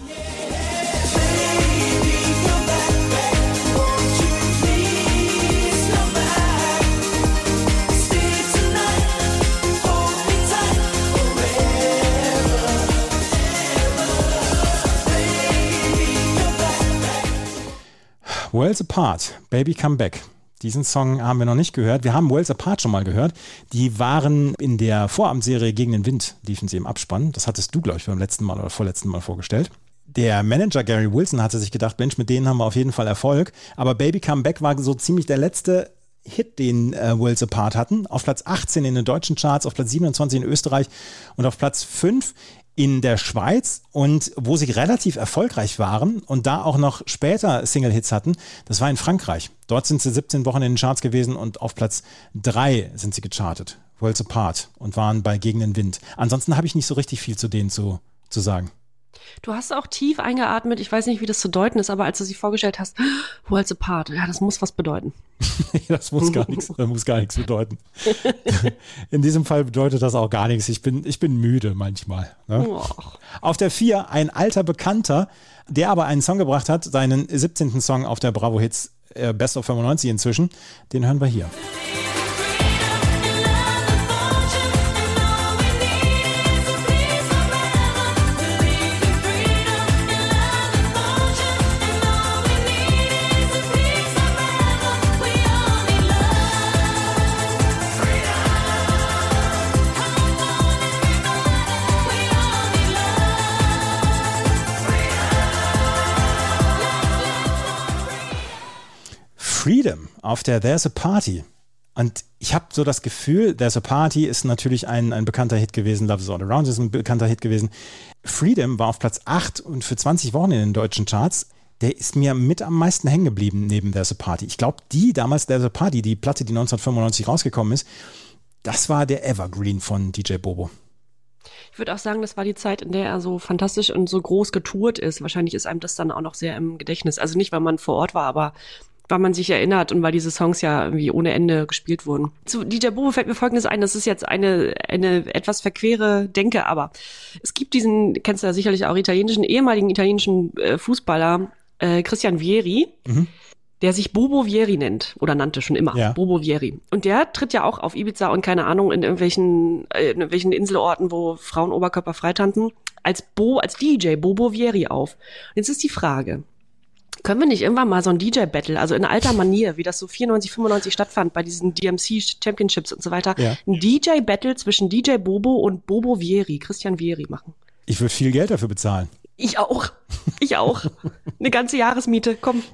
Speaker 3: Worlds Apart, Baby Come Back. Diesen Song haben wir noch nicht gehört. Wir haben Worlds Apart schon mal gehört. Die waren in der Vorabendserie Gegen den Wind, liefen sie im Abspann. Das hattest du, glaube ich, beim letzten Mal oder vorletzten Mal vorgestellt. Der Manager Gary Wilson hatte sich gedacht, Mensch, mit denen haben wir auf jeden Fall Erfolg. Aber Baby Come Back war so ziemlich der letzte Hit, den äh, Worlds Apart hatten. Auf Platz achtzehn in den deutschen Charts, auf Platz siebenundzwanzig in Österreich und auf Platz fünf in der Schweiz und wo sie relativ erfolgreich waren und da auch noch später Single-Hits hatten, das war in Frankreich. Dort sind sie siebzehn Wochen in den Charts gewesen und auf Platz drei sind sie gechartet. Worlds Apart und waren bei Gegen den Wind. Ansonsten habe ich nicht so richtig viel zu denen zu, zu sagen.
Speaker 4: Du hast auch tief eingeatmet, ich weiß nicht, wie das zu deuten ist, aber als du sie vorgestellt hast, Worlds Apart, ja, das muss was bedeuten.
Speaker 3: Das muss gar nichts, das muss gar nichts bedeuten. In diesem Fall bedeutet das auch gar nichts. Ich bin, ich bin müde manchmal. Ne?
Speaker 4: Oh.
Speaker 3: Auf der vier ein alter Bekannter, der aber einen Song gebracht hat, seinen siebzehnten Song auf der Bravo Hits äh, Best of fünfundneunzig inzwischen. Den hören wir hier. Freedom auf der There's a Party. Und ich habe so das Gefühl, There's a Party ist natürlich ein, ein bekannter Hit gewesen, Love is All Around ist ein bekannter Hit gewesen. Freedom war auf Platz acht und für zwanzig Wochen in den deutschen Charts. Der ist mir mit am meisten hängen geblieben neben There's a Party. Ich glaube, die damals There's a Party, die Platte, die neunzehnhundertfünfundneunzig rausgekommen ist, das war der Evergreen von D J Bobo.
Speaker 4: Ich würde auch sagen, das war die Zeit, in der er so fantastisch und so groß getourt ist. Wahrscheinlich ist einem das dann auch noch sehr im Gedächtnis. Also nicht, weil man vor Ort war, aber weil man sich erinnert und weil diese Songs ja irgendwie ohne Ende gespielt wurden. Zu D J Bobo fällt mir Folgendes ein, das ist jetzt eine eine etwas verquere Denke, aber es gibt diesen, kennst du ja sicherlich auch, italienischen, ehemaligen italienischen äh, Fußballer äh, Christian Vieri, mhm. der sich Bobo Vieri nennt oder nannte schon immer, ja. Bobo Vieri. Und der tritt ja auch auf Ibiza und keine Ahnung in irgendwelchen, äh, in irgendwelchen Inselorten, wo Frauen Oberkörper frei tanzen, als Bo, als D J Bobo Vieri auf. Und jetzt ist die Frage, können wir nicht irgendwann mal so ein D J-Battle, also in alter Manier, wie das so vierundneunzig, fünfundneunzig stattfand bei diesen D M C Championships und so weiter, ja. ein D J-Battle zwischen D J Bobo und Bobo Vieri, Christian Vieri machen?
Speaker 3: Ich würde viel Geld dafür bezahlen.
Speaker 4: Ich auch. Ich auch. Eine ganze Jahresmiete, komm.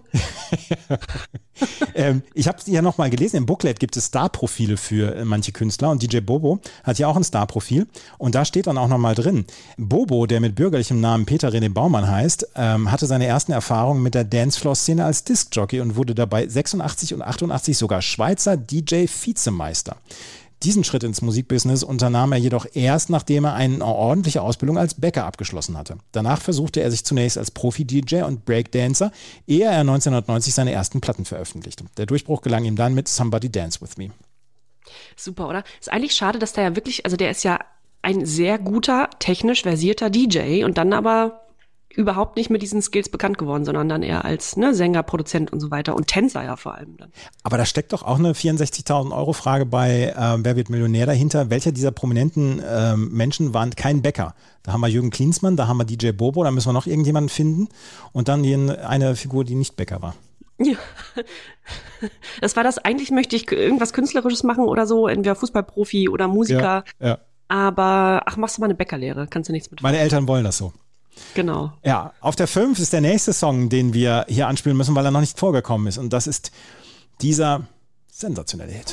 Speaker 3: ähm, ich habe es ja noch mal gelesen, im Booklet gibt es Star-Profile für äh, manche Künstler und D J Bobo hat ja auch ein Star-Profil und da steht dann auch noch mal drin, Bobo, der mit bürgerlichem Namen Peter René Baumann heißt, ähm, hatte seine ersten Erfahrungen mit der Dancefloor-Szene als Discjockey und wurde dabei sechsundachtzig und achtundachtzig sogar Schweizer D J-Vizemeister. Diesen Schritt ins Musikbusiness unternahm er jedoch erst, nachdem er eine ordentliche Ausbildung als Bäcker abgeschlossen hatte. Danach versuchte er sich zunächst als Profi-D J und Breakdancer, ehe er neunzehnhundertneunzig seine ersten Platten veröffentlichte. Der Durchbruch gelang ihm dann mit Somebody Dance With Me.
Speaker 4: Super, oder? Ist eigentlich schade, dass der ja wirklich, also der ist ja ein sehr guter, technisch versierter D J und dann aber überhaupt nicht mit diesen Skills bekannt geworden, sondern dann eher als ne, Sänger, Produzent und so weiter und Tänzer ja vor allem dann.
Speaker 3: Aber da steckt doch auch eine vierundsechzigtausend Euro Frage bei äh, Wer wird Millionär dahinter? Welcher dieser prominenten äh, Menschen waren kein Bäcker? Da haben wir Jürgen Klinsmann, da haben wir D J Bobo, da müssen wir noch irgendjemanden finden und dann hier eine Figur, die nicht Bäcker war.
Speaker 4: Ja, das war das, eigentlich möchte ich irgendwas Künstlerisches machen oder so, entweder Fußballprofi oder Musiker,
Speaker 3: ja, ja.
Speaker 4: aber ach, machst du mal eine Bäckerlehre, kannst du nichts mit.
Speaker 3: Meine Eltern wollen das so.
Speaker 4: Genau.
Speaker 3: Ja, auf der fünf ist der nächste Song, den wir hier anspielen müssen, weil er noch nicht vorgekommen ist. Und das ist dieser sensationelle Hit.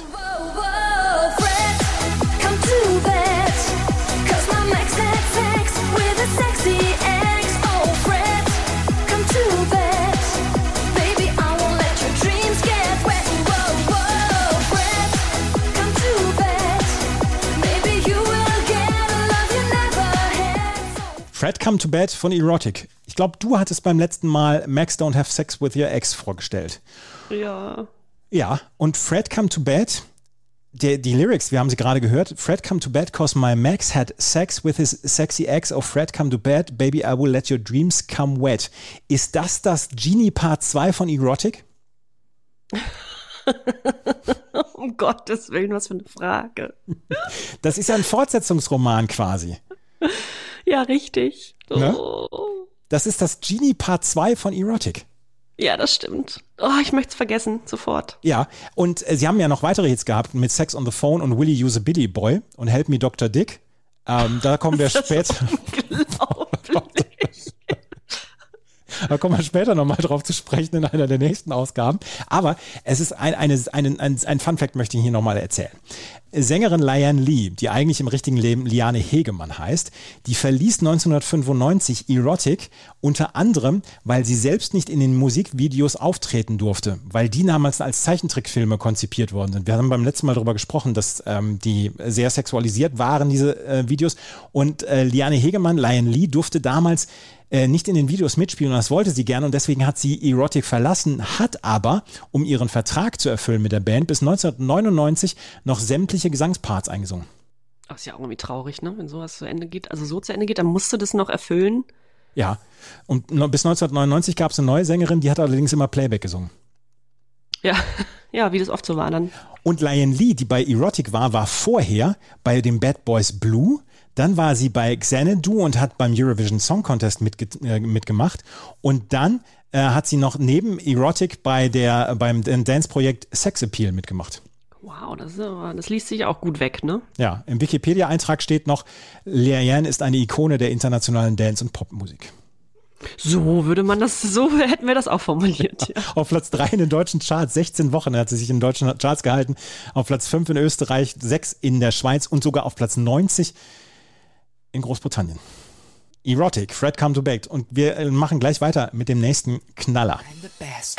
Speaker 3: Fred Come to Bed von Erotic. Ich glaube, du hattest beim letzten Mal Max Don't Have Sex with Your Ex vorgestellt.
Speaker 4: Ja.
Speaker 3: Ja, und Fred Come to Bed, die, die Lyrics, wir haben sie gerade gehört. Fred come to bed cause my Max had sex with his sexy ex. Oh, Fred come to bed, baby, I will let your dreams come wet. Ist das das Genie Part zwei von Erotic?
Speaker 4: Um Gottes Willen, was für eine Frage.
Speaker 3: Das ist ja ein Fortsetzungsroman quasi.
Speaker 4: Ja, richtig. Oh.
Speaker 3: Ne? Das ist das Genie Part zwei von Erotic.
Speaker 4: Ja, das stimmt. Oh, ich möchte es vergessen, sofort.
Speaker 3: Ja, und äh, sie haben ja noch weitere Hits gehabt mit Sex on the Phone und Willie Use a Billy Boy und Help Me Doktor Dick. Ähm, da kommen wir später.
Speaker 4: Unglaublich.
Speaker 3: Da kommen wir später nochmal drauf zu sprechen in einer der nächsten Ausgaben. Aber es ist ein, eine, ein, ein, ein Funfact, möchte ich hier nochmal erzählen. Sängerin Liane Lee, die eigentlich im richtigen Leben Liane Hegemann heißt, die verließ neunzehnhundertfünfundneunzig Erotic unter anderem, weil sie selbst nicht in den Musikvideos auftreten durfte, weil die damals als Zeichentrickfilme konzipiert worden sind. Wir haben beim letzten Mal darüber gesprochen, dass ähm, die sehr sexualisiert waren, diese äh, Videos. Und äh, Liane Hegemann, Liane Lee, durfte damals äh, nicht in den Videos mitspielen und das wollte sie gerne und deswegen hat sie Erotic verlassen, hat aber, um ihren Vertrag zu erfüllen mit der Band, bis neunzehnhundertneunundneunzig noch sämtliche Gesangsparts eingesungen.
Speaker 4: Ach, ist ja auch irgendwie traurig, ne? Wenn sowas zu Ende geht, also so zu Ende geht, dann musst du das noch erfüllen.
Speaker 3: Ja, und bis neunzehnhundertneunundneunzig gab es eine neue Sängerin, die hat allerdings immer Playback gesungen.
Speaker 4: Ja, ja, wie das oft so war dann.
Speaker 3: Und Liane Lee, die bei Erotic war, war vorher bei den Bad Boys Blue. Dann war sie bei Xanadu und hat beim Eurovision Song Contest mitge- äh, mitgemacht. Und dann äh, hat sie noch neben Erotic bei der, beim Dance-Projekt Sex Appeal mitgemacht.
Speaker 4: Wow, das, ist aber, das liest sich auch gut weg, ne?
Speaker 3: Ja, im Wikipedia-Eintrag steht noch, Liane ist eine Ikone der internationalen Dance- und Popmusik.
Speaker 4: So würde man das, so hätten wir das auch formuliert. Ja.
Speaker 3: Auf Platz drei in den deutschen Charts, sechzehn Wochen hat sie sich in den deutschen Charts gehalten. Auf Platz fünf in Österreich, sechs in der Schweiz und sogar auf Platz neunzig in Großbritannien. Erotic, Fred Come to Bed. Und wir machen gleich weiter mit dem nächsten Knaller. I'm the best.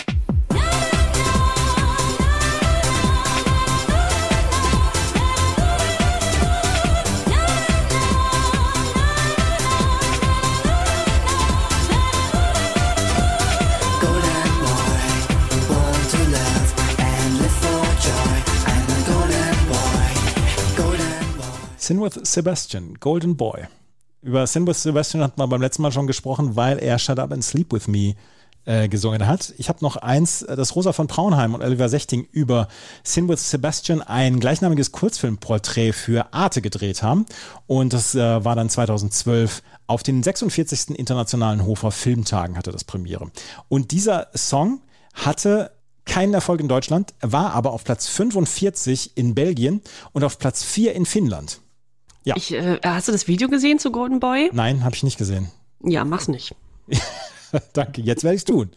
Speaker 3: Sin with Sebastian, Golden Boy. Über Sin with Sebastian hatten wir beim letzten Mal schon gesprochen, weil er Shut Up and Sleep With Me äh, gesungen hat. Ich habe noch eins, das Rosa von Braunheim und Oliver Sechting über Sin with Sebastian ein gleichnamiges Kurzfilmporträt für Arte gedreht haben. Und das äh, war dann zweitausendzwölf auf den sechsundvierzigsten Internationalen Hofer Filmtagen hatte das Premiere. Und dieser Song hatte keinen Erfolg in Deutschland, war aber auf Platz fünfundvierzig in Belgien und auf Platz vier in Finnland. Ja.
Speaker 4: Ich, äh, hast du das Video gesehen zu Golden Boy?
Speaker 3: Nein, habe ich nicht gesehen.
Speaker 4: Ja, mach's nicht.
Speaker 3: Danke, jetzt werde ich es tun.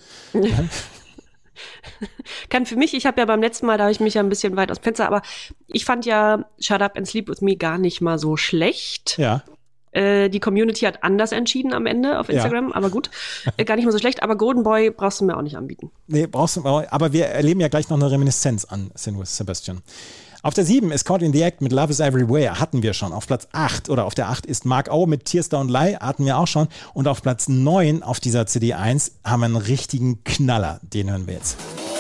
Speaker 4: Kann für mich, ich habe ja beim letzten Mal, da habe ich mich ja ein bisschen weit aus dem Fenster, aber ich fand ja Shut Up and Sleep With Me gar nicht mal so schlecht.
Speaker 3: Ja.
Speaker 4: Äh, die Community hat anders entschieden am Ende auf Instagram, ja. Aber gut, äh, gar nicht mal so schlecht. Aber Golden Boy brauchst du mir auch nicht anbieten.
Speaker 3: Nee, brauchst du, aber wir erleben ja gleich noch eine Reminiszenz an Sin with Sebastian. Auf der sieben ist Caught in the Act mit Love is Everywhere, hatten wir schon. Auf Platz acht oder auf der acht ist Mark O mit Tears Don't Lie, hatten wir auch schon. Und auf Platz neun auf dieser C D eins haben wir einen richtigen Knaller, den hören wir jetzt.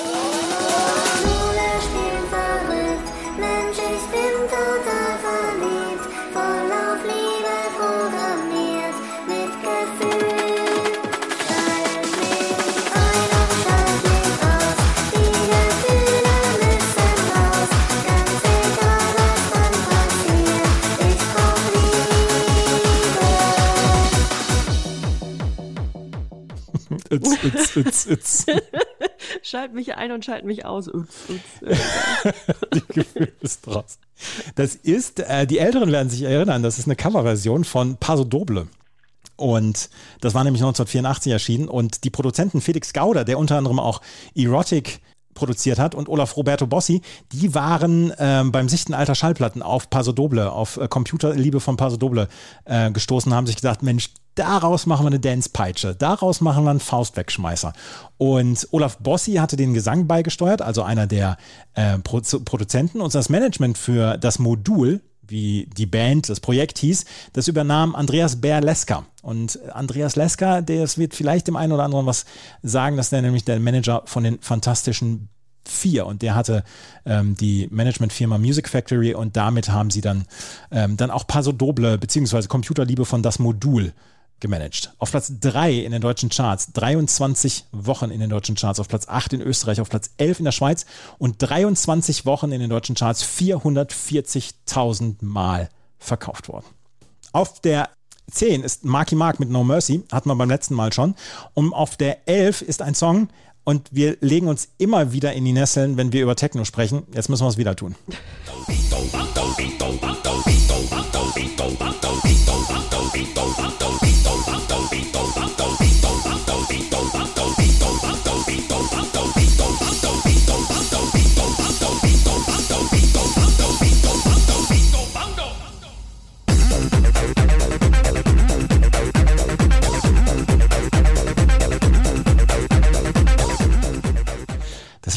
Speaker 3: It's, it's, it's, it's.
Speaker 4: Schalt mich ein und schalt mich aus. Uts, uts.
Speaker 3: Die Gefühl ist draus. Das ist, äh, die Älteren werden sich erinnern, das ist eine Coverversion von Paso Doble. Und das war nämlich neunzehnhundertvierundachtzig erschienen. Und die Produzenten Felix Gauder, der unter anderem auch Erotic produziert hat, und Olaf Roberto Bossi, die waren ähm, beim Sichten alter Schallplatten auf Paso Doble, auf äh, Computerliebe von Paso Doble äh, gestoßen, haben sich gedacht, Mensch, daraus machen wir eine Dance-Peitsche, daraus machen wir einen Faustwegschmeißer. Und Olaf Bossi hatte den Gesang beigesteuert, also einer der äh, Pro- Produzenten, und das Management für das Modul, wie die Band, das Projekt hieß, das übernahm Andreas Bär-Leska. Und Andreas Leska, der wird vielleicht dem einen oder anderen was sagen, dass der nämlich der Manager von den Fantastischen Vier, und der hatte ähm, die Managementfirma Music Factory, und damit haben sie dann, ähm, dann auch Paso Doble beziehungsweise Computerliebe von das Modul gemanagt. Auf Platz drei in den deutschen Charts, dreiundzwanzig Wochen in den deutschen Charts, auf Platz acht in Österreich, auf Platz elf in der Schweiz und dreiundzwanzig Wochen in den deutschen Charts, vierhundertvierzigtausend Mal verkauft worden. Auf der zehn ist Marky Mark mit No Mercy, hatten wir beim letzten Mal schon. Und auf der elf ist ein Song, und wir legen uns immer wieder in die Nesseln, wenn wir über Techno sprechen. Jetzt müssen wir es wieder tun.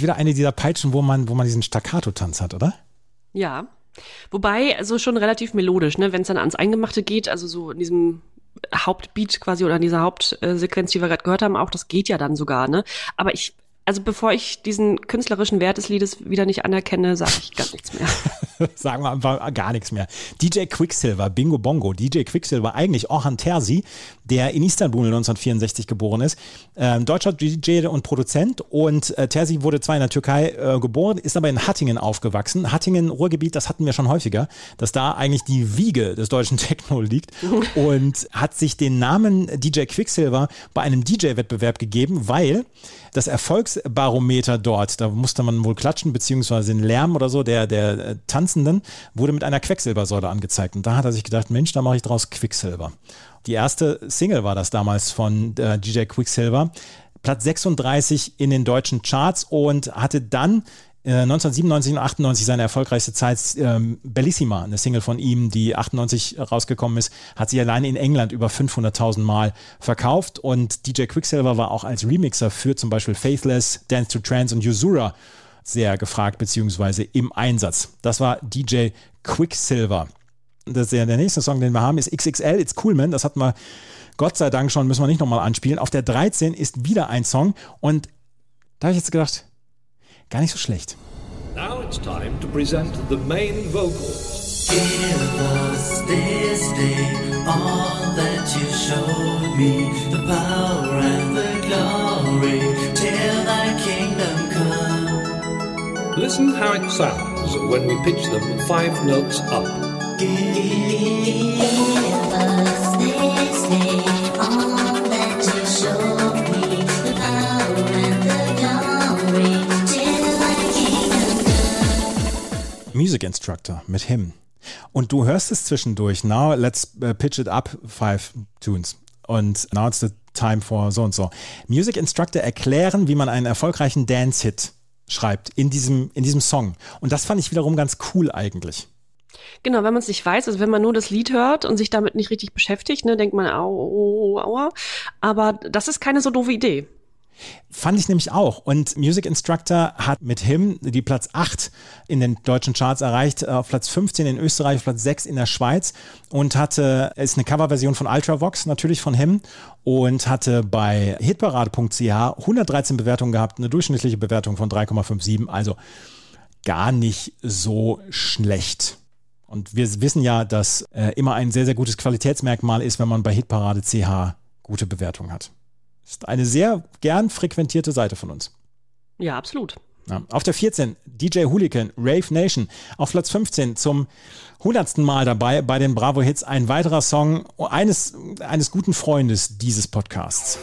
Speaker 3: ist wieder eine dieser Peitschen, wo man, wo man diesen Staccato-Tanz hat, oder?
Speaker 4: Ja. Wobei, also schon relativ melodisch, ne, wenn es dann ans Eingemachte geht, also so in diesem Hauptbeat quasi oder in dieser Hauptsequenz, die wir gerade gehört haben, auch, das geht ja dann sogar, ne? Aber ich, also bevor ich diesen künstlerischen Wert des Liedes wieder nicht anerkenne, sage ich gar nichts mehr.
Speaker 3: Sagen wir einfach gar nichts mehr. D J Quicksilver, Bingo Bongo. D J Quicksilver, eigentlich Orhan Terzi, der in Istanbul neunzehnhundertvierundsechzig geboren ist. Ähm, deutscher D J und Produzent. Und äh, Terzi wurde zwar in der Türkei äh, geboren, ist aber in Hattingen aufgewachsen. Hattingen, Ruhrgebiet, das hatten wir schon häufiger, dass da eigentlich die Wiege des deutschen Techno liegt. Und hat sich den Namen D J Quicksilver bei einem D J-Wettbewerb gegeben, weil das Erfolgsbarometer dort, da musste man wohl klatschen, beziehungsweise den Lärm oder so, der, der Tanzenden, wurde mit einer Quecksilbersäule angezeigt. Und da hat er sich gedacht, Mensch, da mache ich draus Quicksilver. Die erste Single war das damals von äh, D J Quicksilver. Platz sechsunddreißig in den deutschen Charts und hatte dann äh, neunzehnhundertsiebenundneunzig und achtundneunzig seine erfolgreichste Zeit. ähm, Bellissima, eine Single von ihm, die achtundneunzig rausgekommen ist, hat sich alleine in England über fünfhunderttausend Mal verkauft. Und D J Quicksilver war auch als Remixer für zum Beispiel Faithless, Dance to Trance und Usura sehr gefragt beziehungsweise im Einsatz. Das war D J Quicksilver. Das ist ja der nächste Song, den wir haben, ist X X L, It's Cool Man. Das hatten wir Gott sei Dank schon, müssen wir nicht nochmal anspielen. Auf der dreizehn ist wieder ein Song und da habe ich jetzt gedacht, gar nicht so schlecht.
Speaker 5: Now it's time to present the main vocals.
Speaker 2: Give us this day all that you showed me, the power and the glory, till thy kingdom come.
Speaker 5: Listen how it sounds when we pitch them five notes up.
Speaker 2: Give us this day all that you showed me, the power and the glory, till thy kingdom come.
Speaker 3: Music Instructor mit Him. Und du hörst es zwischendurch. Now let's uh, pitch it up five tunes. Und now it's the time for so und so. Music Instructor erklären, wie man einen erfolgreichen Dance-Hit schreibt in diesem, in diesem Song. Und das fand ich wiederum ganz cool eigentlich.
Speaker 4: Genau, wenn man es nicht weiß, also wenn man nur das Lied hört und sich damit nicht richtig beschäftigt, ne, denkt man, au, aua. Aber das ist keine so doofe Idee.
Speaker 3: Fand ich nämlich auch. Und Music Instructor hat mit Him die Platz acht in den deutschen Charts erreicht, auf Platz fünfzehn in Österreich, auf Platz sechs in der Schweiz und hatte, ist eine Coverversion von Ultravox, natürlich von Him, und hatte bei hitparade punkt c h hundertdreizehn Bewertungen gehabt, eine durchschnittliche Bewertung von drei Komma siebenundfünfzig, also gar nicht so schlecht. Und wir wissen ja, dass äh, immer ein sehr, sehr gutes Qualitätsmerkmal ist, wenn man bei hitparade punkt c h gute Bewertungen hat. Ist eine sehr gern frequentierte Seite von uns.
Speaker 4: Ja, absolut.
Speaker 3: Ja, auf der vierzehn, D J Hooligan, Rave Nation. Auf Platz fünfzehn zum hundertsten Mal dabei bei den Bravo Hits. Ein weiterer Song eines, eines guten Freundes dieses Podcasts.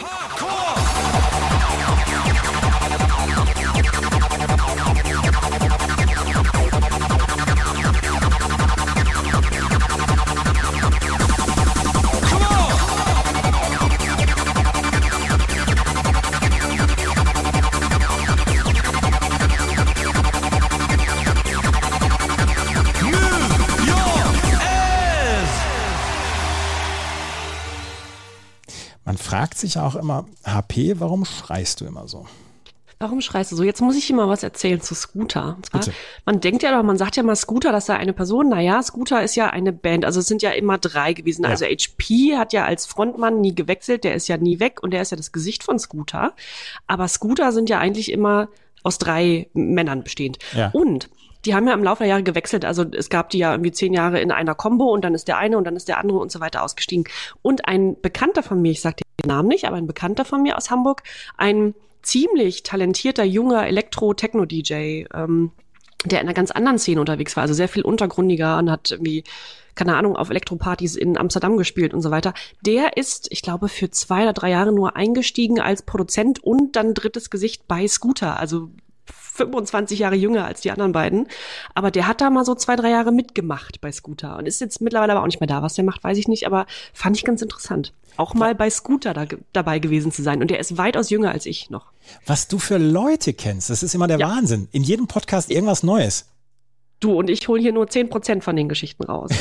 Speaker 3: Man fragt sich auch immer, H P, warum schreist du immer so?
Speaker 4: Warum schreist du so? Jetzt muss ich dir mal was erzählen zu Scooter. Und zwar,
Speaker 3: Bitte.
Speaker 4: Man denkt ja doch, man sagt ja mal Scooter, das sei eine Person. Naja, Scooter ist ja eine Band. Also es sind ja immer drei gewesen.
Speaker 3: Ja.
Speaker 4: Also H P hat ja als Frontmann nie gewechselt. Der ist ja nie weg und der ist ja das Gesicht von Scooter. Aber Scooter sind ja eigentlich immer aus drei Männern bestehend.
Speaker 3: Ja.
Speaker 4: Und die haben ja im Laufe der Jahre gewechselt. Also es gab die ja irgendwie zehn Jahre in einer Combo und dann ist der eine und dann ist der andere und so weiter ausgestiegen. Und ein Bekannter von mir, ich sag den Namen nicht, aber ein Bekannter von mir aus Hamburg, ein ziemlich talentierter, junger Elektro-Techno-D J, ähm, der in einer ganz anderen Szene unterwegs war, also sehr viel untergründiger und hat irgendwie, keine Ahnung, auf Elektropartys in Amsterdam gespielt und so weiter. Der ist, ich glaube, für zwei oder drei Jahre nur eingestiegen als Produzent und dann drittes Gesicht bei Scooter, also fünfundzwanzig Jahre jünger als die anderen beiden. Aber der hat da mal so zwei, drei Jahre mitgemacht bei Scooter und ist jetzt mittlerweile aber auch nicht mehr da. Was der macht, weiß ich nicht, aber fand ich ganz interessant. Auch mal bei Scooter da, dabei gewesen zu sein. Und der ist weitaus jünger als ich noch.
Speaker 3: Was du für Leute kennst, das ist immer der
Speaker 4: Ja.
Speaker 3: Wahnsinn. In jedem Podcast irgendwas Neues.
Speaker 4: Du und ich hole hier nur zehn Prozent von den Geschichten raus.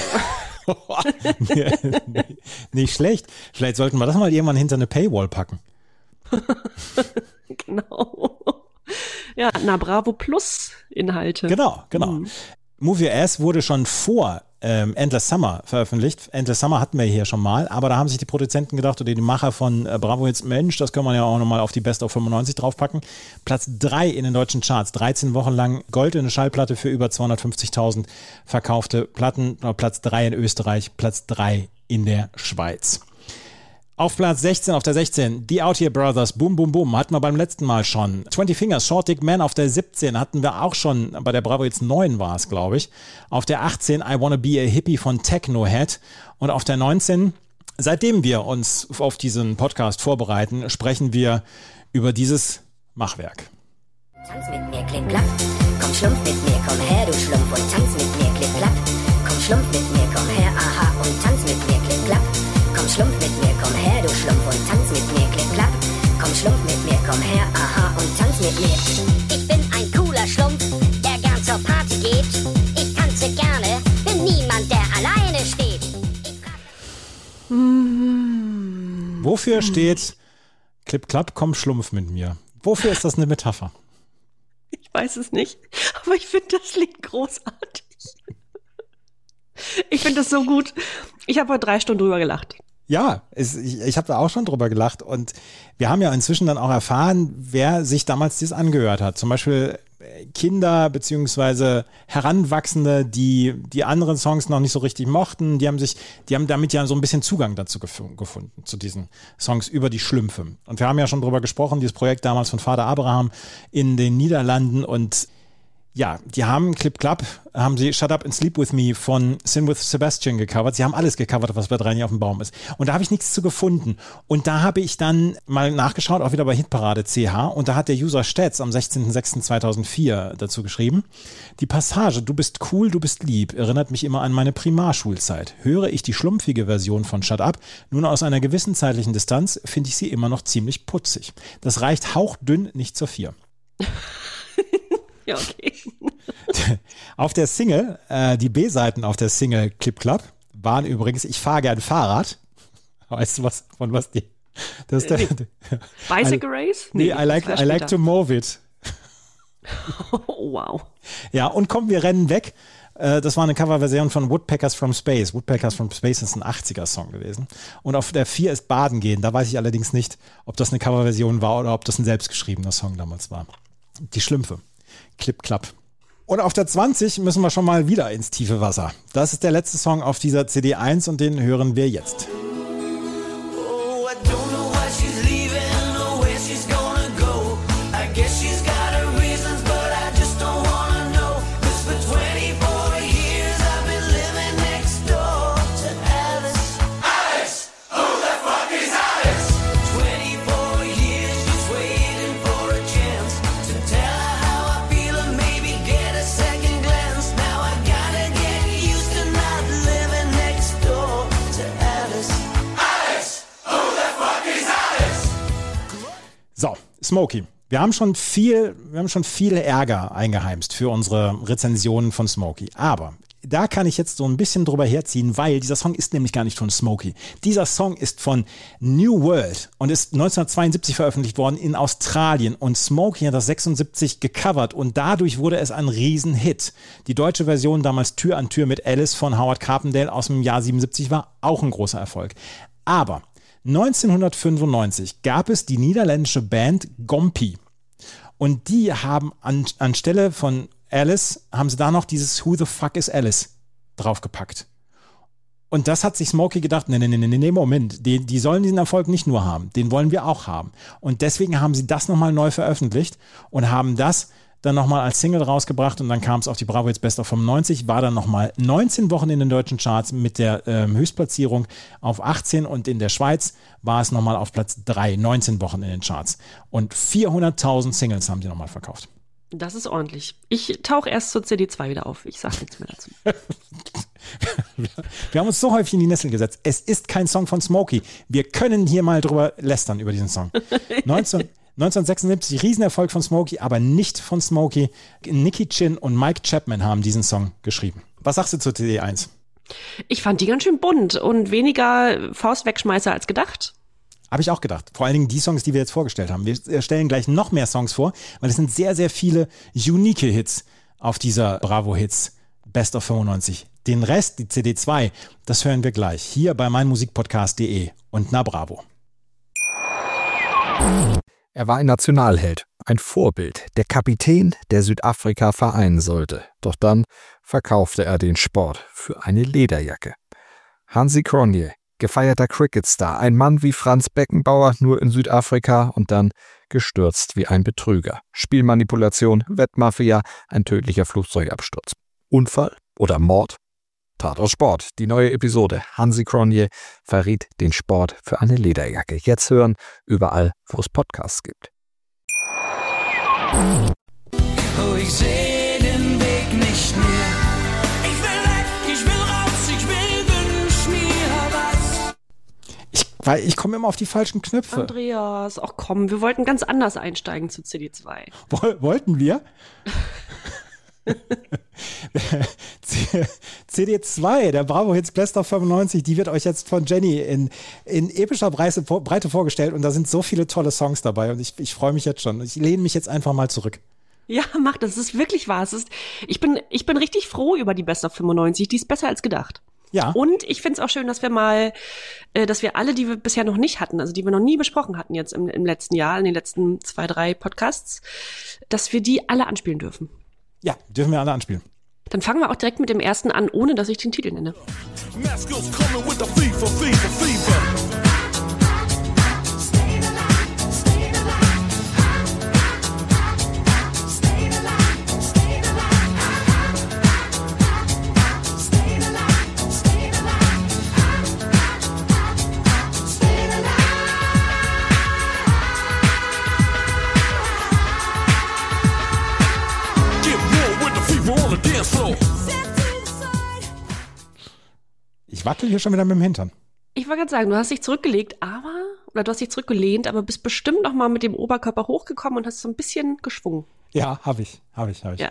Speaker 3: Nicht schlecht. Vielleicht sollten wir das mal irgendwann hinter eine Paywall packen.
Speaker 4: Genau. Ja, na Bravo Plus Inhalte.
Speaker 3: Genau, genau. Mhm. Move Your Ass wurde schon vor ähm, Endless Summer veröffentlicht. Endless Summer hatten wir hier schon mal, aber da haben sich die Produzenten gedacht oder die Macher von äh, Bravo jetzt, Mensch, das können wir ja auch nochmal auf die Best of fünfundneunzig draufpacken. Platz drei in den deutschen Charts, dreizehn Wochen lang goldene Schallplatte für über zweihundertfünfzigtausend verkaufte Platten, Platz drei in Österreich, Platz drei in der Schweiz. Auf Platz sechzehn, auf der sechzehn, The Out Here Brothers, Boom Boom Boom, hatten wir beim letzten Mal schon. twenty Fingers, Short Dick Man auf der siebzehn, hatten wir auch schon, bei der Bravo jetzt neun war es, glaube ich. Auf der achtzehn, I Wanna Be a Hippie von Techno Head. Und auf der neunzehn, seitdem wir uns auf diesen Podcast vorbereiten, sprechen wir über dieses Machwerk.
Speaker 6: Tanz mit mir, klick, klack, komm schlumpf mit mir, komm her, du Schlumpf, und tanz mit mir, klick, klack, komm schlumpf mit mir, komm her, aha, und tanz mit mir, klick, klack. Komm schlumpf mit mir, komm her, du Schlumpf, und tanz mit mir, klick, klack. Komm schlumpf mit mir, komm her, aha, und tanz mit mir. Ich bin ein cooler Schlumpf, der gern zur Party geht. Ich tanze gerne, bin niemand, der alleine steht.
Speaker 3: Mm. Wofür steht Klipp, klapp, komm schlumpf mit mir? Wofür ist das eine Metapher?
Speaker 4: Ich weiß es nicht, aber ich finde das Lied großartig. Ich finde das so gut. Ich habe heute drei Stunden drüber gelacht.
Speaker 3: Ja, es, ich, ich habe da auch schon drüber gelacht und wir haben ja inzwischen dann auch erfahren, wer sich damals das angehört hat. Zum Beispiel Kinder beziehungsweise Heranwachsende, die die anderen Songs noch nicht so richtig mochten, die haben sich, die haben damit ja so ein bisschen Zugang dazu gef- gefunden, zu diesen Songs über die Schlümpfe. Und wir haben ja schon drüber gesprochen, dieses Projekt damals von Vater Abraham in den Niederlanden und ja, die haben Klipp Klapp, haben sie Shut Up and Sleep With Me von Sin With Sebastian gecovert. Sie haben alles gecovert, was bei drei nicht auf dem Baum ist. Und da habe ich nichts zu gefunden. Und da habe ich dann mal nachgeschaut, auch wieder bei Hitparade C H. Und da hat der User Stetz am sechzehnten sechsten zweitausendvier dazu geschrieben: Die Passage "Du bist cool, du bist lieb" erinnert mich immer an meine Primarschulzeit. Höre ich die schlumpfige Version von Shut Up nun aus einer gewissen zeitlichen Distanz, finde ich sie immer noch ziemlich putzig. Das reicht hauchdünn nicht zur vier.
Speaker 4: Ja, okay.
Speaker 3: Auf der Single, äh, die B-Seiten auf der Single Klipp Klapp waren übrigens "Ich fahre gern Fahrrad". Weißt du was, von was die? Das ist der,
Speaker 4: nee. Bicycle Race?
Speaker 3: Nee, nee I like, I like to move it.
Speaker 4: Oh, wow.
Speaker 3: Ja, und komm, wir rennen weg. Äh, das war eine Coverversion von Woodpeckers from Space. Woodpeckers from Space ist ein achtziger-Song gewesen. Und auf der vier ist Baden gehen. Da weiß ich allerdings nicht, ob das eine Coverversion war oder ob das ein selbstgeschriebener Song damals war. Die Schlümpfe. Klipp Klapp. Und auf der zwanzig müssen wir schon mal wieder ins tiefe Wasser. Das ist der letzte Song auf dieser C D eins und den hören wir jetzt. So, Smokey. Wir haben schon viel, wir haben schon viel Ärger eingeheimst für unsere Rezensionen von Smokey. Aber da kann ich jetzt so ein bisschen drüber herziehen, weil dieser Song ist nämlich gar nicht von Smokey. Dieser Song ist von New World und ist neunzehnhundertzweiundsiebzig veröffentlicht worden in Australien. Und Smokey hat das sechsundsiebzig gecovert und dadurch wurde es ein Riesenhit. Die deutsche Version, damals Tür an Tür mit Alice von Howard Carpendale aus dem Jahr siebenundsiebzig, war auch ein großer Erfolg. Aber neunzehnhundertfünfundneunzig gab es die niederländische Band Gompi und die haben an, anstelle von Alice, haben sie da noch dieses Who the fuck is Alice draufgepackt. Und das hat sich Smokey gedacht, nee, nee, nee, nee, Moment, die, die sollen diesen Erfolg nicht nur haben, den wollen wir auch haben. Und deswegen haben sie das nochmal neu veröffentlicht und haben das dann nochmal als Single rausgebracht und dann kam es auf die Bravo Hits Best of fünfundneunzig, war dann nochmal neunzehn Wochen in den deutschen Charts mit der ähm, Höchstplatzierung auf achtzehn und in der Schweiz war es nochmal auf Platz drei, neunzehn Wochen in den Charts. Und vierhunderttausend Singles haben die nochmal verkauft.
Speaker 4: Das ist ordentlich. Ich tauche erst zur C D zwei wieder auf. Ich sage nichts mehr dazu.
Speaker 3: Wir haben uns so häufig in die Nessel gesetzt. Es ist kein Song von Smokey. Wir können hier mal drüber lästern über diesen Song. neunzehn neunzehnhundertsechsundsiebzig, Riesenerfolg von Smokey, aber nicht von Smokey. Nicky Chin und Mike Chapman haben diesen Song geschrieben. Was sagst du zur C D eins?
Speaker 4: Ich fand die ganz schön bunt und weniger Faustwegschmeißer als gedacht.
Speaker 3: Habe ich auch gedacht. Vor allen Dingen die Songs, die wir jetzt vorgestellt haben. Wir stellen gleich noch mehr Songs vor, weil es sind sehr, sehr viele unique Hits auf dieser Bravo Hits Best of fünfundneunzig. Den Rest, die C D zwei, das hören wir gleich hier bei meinmusikpodcast punkt de und na Bravo.
Speaker 7: Er war ein Nationalheld, ein Vorbild, der Kapitän, der Südafrika vereinen sollte. Doch dann verkaufte er den Sport für eine Lederjacke. Hansi Cronje, gefeierter Cricketstar, ein Mann wie Franz Beckenbauer, nur in Südafrika und dann gestürzt wie ein Betrüger. Spielmanipulation, Wettmafia, ein tödlicher Flugzeugabsturz. Unfall oder Mord? Tatort Sport, die neue Episode. Hansi Cronje verriet den Sport für eine Lederjacke. Jetzt hören, überall, wo es Podcasts gibt.
Speaker 2: Oh, ich seh den Weg nicht mehr. Ich will weg, ich will raus, ich will, wünsch mir was.
Speaker 3: Ich, weil ich komme immer auf die falschen Knöpfe.
Speaker 4: Andreas, ach komm, wir wollten ganz anders einsteigen zu C D zwei.
Speaker 3: Woll, wollten wir? C D zwei, der Bravo Hits Best of fünfundneunzig, die wird euch jetzt von Jenny in, in epischer Breite, Breite vorgestellt und da sind so viele tolle Songs dabei und ich, ich freue mich jetzt schon. Ich lehne mich jetzt einfach mal zurück.
Speaker 4: Ja, mach das, das ist wirklich wahr. Es ist, ich, bin, ich bin richtig froh über die Best of fünfundneunzig, die ist besser als gedacht.
Speaker 3: Ja.
Speaker 4: Und ich finde es auch schön, dass wir mal, äh, dass wir alle, die wir bisher noch nicht hatten, also die wir noch nie besprochen hatten jetzt im, im letzten Jahr, in den letzten zwei, drei Podcasts, dass wir die alle anspielen dürfen.
Speaker 3: Ja, dürfen wir alle anspielen.
Speaker 4: Dann fangen wir auch direkt mit dem ersten an, ohne dass ich den Titel nenne.
Speaker 3: Ich wackel hier schon wieder mit dem Hintern.
Speaker 4: Ich wollte gerade sagen, du hast dich zurückgelegt, aber, oder du hast dich zurückgelehnt, aber bist bestimmt noch mal mit dem Oberkörper hochgekommen und hast so ein bisschen geschwungen.
Speaker 3: Ja, habe ich, habe ich, habe ich.
Speaker 4: Ja.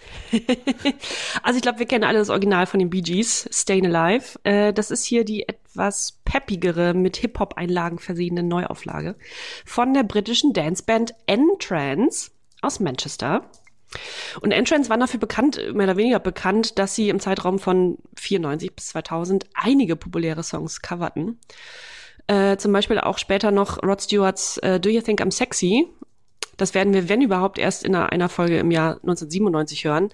Speaker 4: Also ich glaube, wir kennen alle das Original von den Bee Gees, Stayin' Alive. Äh, das ist hier die etwas peppigere, mit Hip-Hop-Einlagen versehene Neuauflage von der britischen Danceband N-Trance aus Manchester. Und N-Trance waren dafür bekannt, mehr oder weniger bekannt, dass sie im Zeitraum von vierundneunzig bis zweitausend einige populäre Songs coverten. Äh, zum Beispiel auch später noch Rod Stewarts uh, Do You Think I'm Sexy? Das werden wir, wenn überhaupt, erst in einer, einer Folge im Jahr neunzehnhundertsiebenundneunzig hören.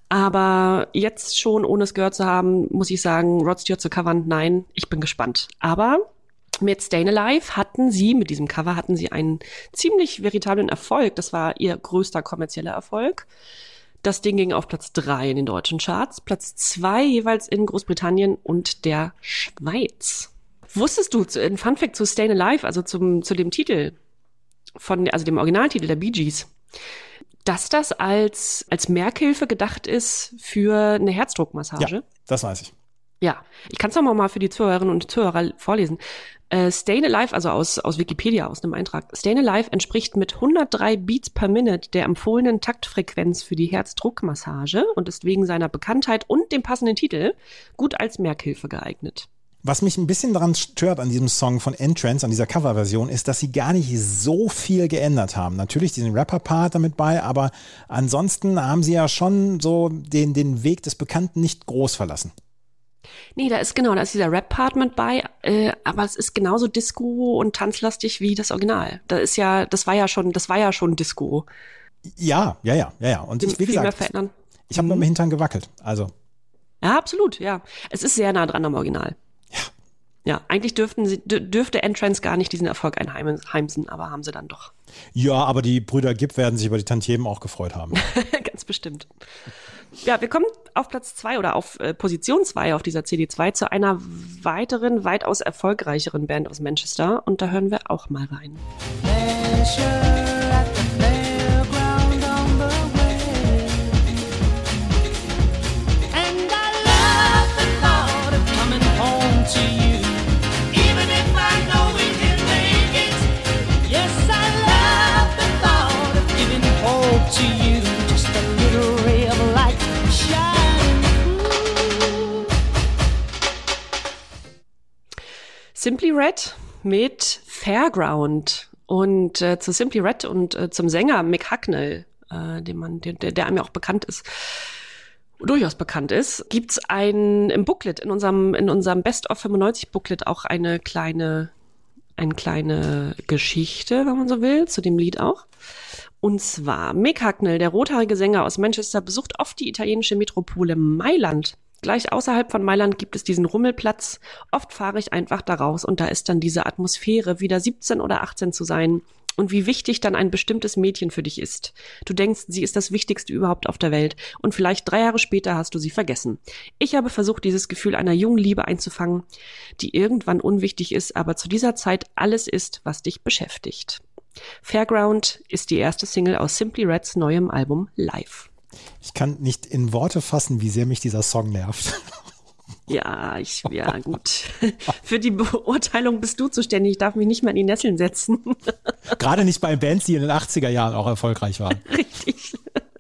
Speaker 4: Aber jetzt schon, ohne es gehört zu haben, muss ich sagen, Rod Stewart zu covern, nein, ich bin gespannt. Aber mit Stayin' Alive hatten sie, mit diesem Cover hatten sie einen ziemlich veritablen Erfolg. Das war ihr größter kommerzieller Erfolg. Das Ding ging auf Platz drei in den deutschen Charts, Platz zwei jeweils in Großbritannien und der Schweiz. Wusstest du, ein Funfact zu Stayin' Alive, also zum, zu dem Titel, von, also dem Originaltitel der Bee Gees, dass das als, als Merkhilfe gedacht ist für eine Herzdruckmassage?
Speaker 3: Ja, das weiß ich.
Speaker 4: Ja, ich kann es nochmal mal für die Zuhörerinnen und Zuhörer vorlesen. Äh, Stayin' Alive, also aus, aus Wikipedia, aus einem Eintrag. Stayin' Alive entspricht mit hundertdrei Beats per Minute der empfohlenen Taktfrequenz für die Herzdruckmassage und ist wegen seiner Bekanntheit und dem passenden Titel gut als Merkhilfe geeignet.
Speaker 3: Was mich ein bisschen daran stört an diesem Song von N-Trance, an dieser Coverversion, ist, dass sie gar nicht so viel geändert haben. Natürlich diesen Rapper-Part damit bei, aber ansonsten haben sie ja schon so den, den Weg des Bekannten nicht groß verlassen.
Speaker 4: Nee, da ist genau, da ist dieser Rap-Part mit bei, äh, aber es ist genauso Disco und tanzlastig wie das Original. Da ist ja, das war ja schon, das war ja schon Disco.
Speaker 3: Ja, ja, ja, ja, ja. Und ich, wie gesagt, ich habe mhm. mit dem Hintern gewackelt, also.
Speaker 4: Ja, absolut, ja. Es ist sehr nah dran am Original.
Speaker 3: Ja.
Speaker 4: Ja, eigentlich dürften sie, dürfte N-Trance gar nicht diesen Erfolg einheimsen, aber haben sie dann doch.
Speaker 3: Ja, aber die Brüder Gibb werden sich über die Tantiemen auch gefreut haben.
Speaker 4: Ganz bestimmt. Ja, wir kommen auf Platz zwei oder auf äh, Position zwei auf dieser C D zwei zu einer weiteren, weitaus erfolgreicheren Band aus Manchester und da hören wir auch mal rein. Simply Red mit Fairground. Und äh, zu Simply Red und äh, zum Sänger Mick Hucknall, äh, dem man, der, der einem ja auch bekannt ist, durchaus bekannt ist, gibt's ein im Booklet, in unserem in unserem Best of fünfundneunzig Booklet auch eine kleine eine kleine Geschichte, wenn man so will, zu dem Lied auch. Und zwar Mick Hucknall, der rothaarige Sänger aus Manchester, besucht oft die italienische Metropole Mailand. Gleich außerhalb von Mailand gibt es diesen Rummelplatz. Oft fahre ich einfach da raus und da ist dann diese Atmosphäre, wieder siebzehn oder achtzehn zu sein. Und wie wichtig dann ein bestimmtes Mädchen für dich ist. Du denkst, sie ist das Wichtigste überhaupt auf der Welt. Und vielleicht drei Jahre später hast du sie vergessen. Ich habe versucht, dieses Gefühl einer jungen Liebe einzufangen, die irgendwann unwichtig ist, aber zu dieser Zeit alles ist, was dich beschäftigt. Fairground ist die erste Single aus Simply Reds neuem Album Live.
Speaker 3: Ich kann nicht in Worte fassen, wie sehr mich dieser Song nervt.
Speaker 4: Ja, ich, ja, gut. Für die Beurteilung bist du zuständig. Ich darf mich nicht mehr in die Nesseln setzen.
Speaker 3: Gerade nicht bei Bands, die in den achtziger Jahren auch erfolgreich waren.
Speaker 4: Richtig.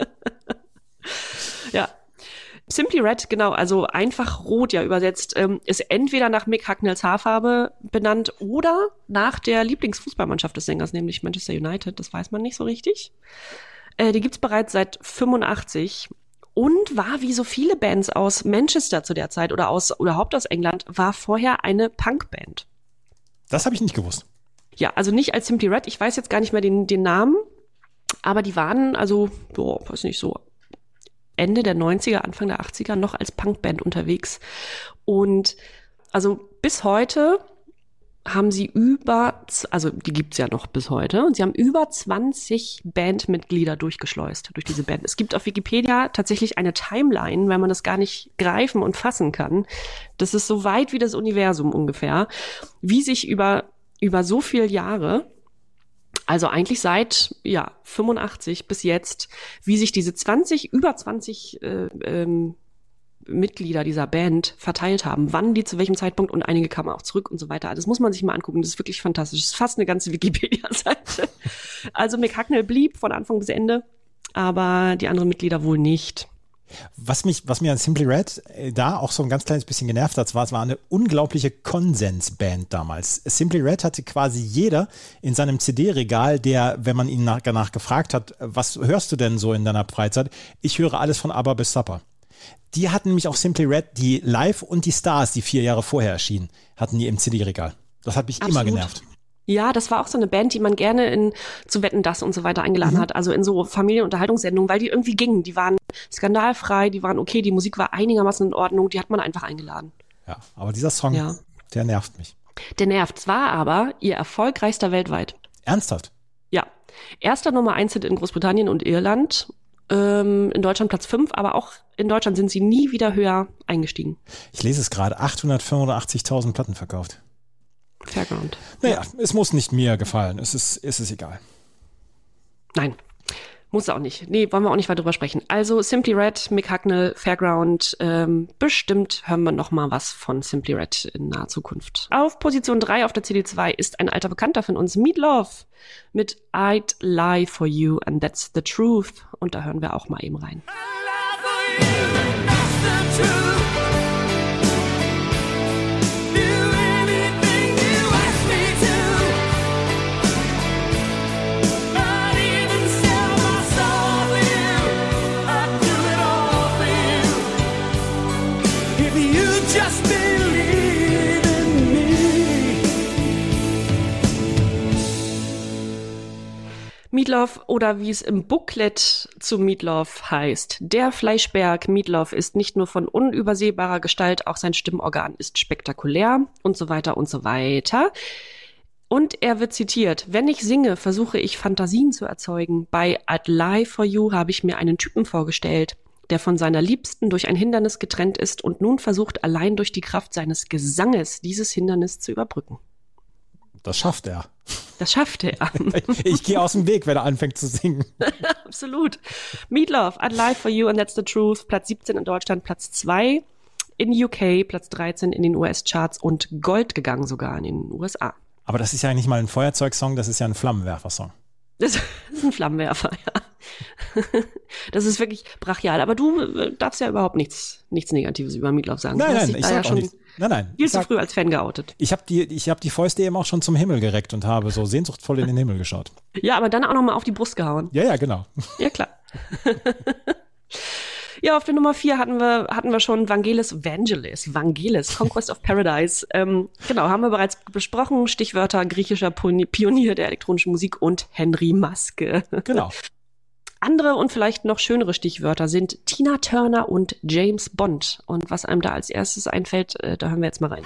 Speaker 4: Ja. Simply Red, genau, also einfach rot ja übersetzt, ähm, ist entweder nach Mick Hucknalls Haarfarbe benannt oder nach der Lieblingsfußballmannschaft des Sängers, nämlich Manchester United. Das weiß man nicht so richtig. Äh, die gibt's bereits seit fünfundachtzig und war wie so viele Bands aus Manchester zu der Zeit oder aus oder überhaupt aus England, war vorher eine Punkband.
Speaker 3: Das habe ich nicht gewusst.
Speaker 4: Ja, also nicht als Simply Red, ich weiß jetzt gar nicht mehr den, den Namen, aber die waren also, boah, weiß nicht, so Ende der neunziger, Anfang der achtziger noch als Punkband unterwegs. Und also bis heute haben sie über, also die gibt's ja noch bis heute, und sie haben über zwanzig Bandmitglieder durchgeschleust durch diese Band. Es gibt auf Wikipedia tatsächlich eine Timeline, weil man das gar nicht greifen und fassen kann. Das ist so weit wie das Universum ungefähr, wie sich über, über so viele Jahre, also eigentlich seit ja fünfundachtzig bis jetzt, wie sich diese zwanzig, über zwanzig äh, ähm, Mitglieder dieser Band verteilt haben, wann die zu welchem Zeitpunkt, und einige kamen auch zurück und so weiter. Das muss man sich mal angucken, das ist wirklich fantastisch. Das ist fast eine ganze Wikipedia-Seite. Also Mick Hucknall blieb von Anfang bis Ende, aber die anderen Mitglieder wohl nicht.
Speaker 3: Was mich, was mir an Simply Red äh, da auch so ein ganz kleines bisschen genervt hat, war, es war eine unglaubliche Konsensband damals. Simply Red hatte quasi jeder in seinem C D-Regal, der, wenn man ihn nach, danach gefragt hat, was hörst du denn so in deiner Freizeit? Ich höre alles von ABBA bis Supper. Die hatten nämlich auch Simply Red, die Live und die Stars, die vier Jahre vorher erschienen, hatten die im C D-Regal. Das hat mich Absolut. immer genervt.
Speaker 4: Ja, das war auch so eine Band, die man gerne in zu Wetten, dass und so weiter eingeladen mhm. hat, also in so Familienunterhaltungssendungen, weil die irgendwie gingen. Die waren skandalfrei, die waren okay, die Musik war einigermaßen in Ordnung, die hat man einfach eingeladen.
Speaker 3: Ja, aber dieser Song, ja. der nervt mich.
Speaker 4: Der nervt. Es war aber ihr erfolgreichster weltweit.
Speaker 3: Ernsthaft?
Speaker 4: Ja. Erster Nummer eins Hit in Großbritannien und Irland. Ähm, in Deutschland Platz fünf, aber auch in Deutschland sind sie nie wieder höher eingestiegen.
Speaker 3: Ich lese es gerade, achthundertfünfundachtzigtausend Platten verkauft.
Speaker 4: Fairground.
Speaker 3: Naja, es muss nicht mir gefallen. Es ist, es ist egal.
Speaker 4: Nein, muss auch nicht. Nee, wollen wir auch nicht weiter drüber sprechen. Also Simply Red, Mick Hucknall, Fairground. Ähm, bestimmt hören wir noch mal was von Simply Red in naher Zukunft. Auf Position drei auf der C D zwei ist ein alter Bekannter von uns, Meatloaf, mit I'd Lie For You and That's The Truth. Und da hören wir auch mal eben rein. I lie for you, that's the truth. Meatloaf, oder wie es im Booklet zu Meatloaf heißt, der Fleischberg Meatloaf ist nicht nur von unübersehbarer Gestalt, auch sein Stimmorgan ist spektakulär und so weiter und so weiter. Und er wird zitiert: Wenn ich singe, versuche ich Fantasien zu erzeugen. Bei I'd Lie For You habe ich mir einen Typen vorgestellt, der von seiner Liebsten durch ein Hindernis getrennt ist und nun versucht, allein durch die Kraft seines Gesanges dieses Hindernis zu überbrücken.
Speaker 3: Das schafft er.
Speaker 4: Das schafft er.
Speaker 3: Ich gehe aus dem Weg, wenn er anfängt zu singen.
Speaker 4: Absolut. Meatloaf, I'd Lie For You and That's The Truth, Platz siebzehn in Deutschland, Platz zwei in U K, Platz dreizehn in den U S-Charts und Gold gegangen sogar in den U S A.
Speaker 3: Aber das ist ja nicht mal ein Feuerzeugsong, das ist ja ein Flammenwerfer-Song.
Speaker 4: Das ist ein Flammenwerfer, ja. Das ist wirklich brachial. Aber du darfst ja überhaupt nichts, nichts Negatives über Meatloaf sagen.
Speaker 3: Nein,
Speaker 4: du
Speaker 3: nein, ich sag
Speaker 4: ja
Speaker 3: auch
Speaker 4: schon
Speaker 3: nichts. Nein, nein.
Speaker 4: Viel zu
Speaker 3: sag,
Speaker 4: früh als Fan geoutet.
Speaker 3: Ich habe die, ich hab die Fäuste eben auch schon zum Himmel gereckt und habe so sehnsuchtvoll in den Himmel geschaut.
Speaker 4: Ja, aber dann auch nochmal auf die Brust gehauen.
Speaker 3: Ja, ja, genau.
Speaker 4: Ja, klar. Ja, auf der Nummer vier hatten wir, hatten wir schon Vangelis, Vangelis, Vangelis, Conquest of Paradise. Ähm, genau, haben wir bereits besprochen. Stichwörter griechischer Pionier der elektronischen Musik und Henry Maske.
Speaker 3: Genau.
Speaker 4: Andere und vielleicht noch schönere Stichwörter sind Tina Turner und James Bond. Und was einem da als erstes einfällt, äh, da hören wir jetzt mal rein.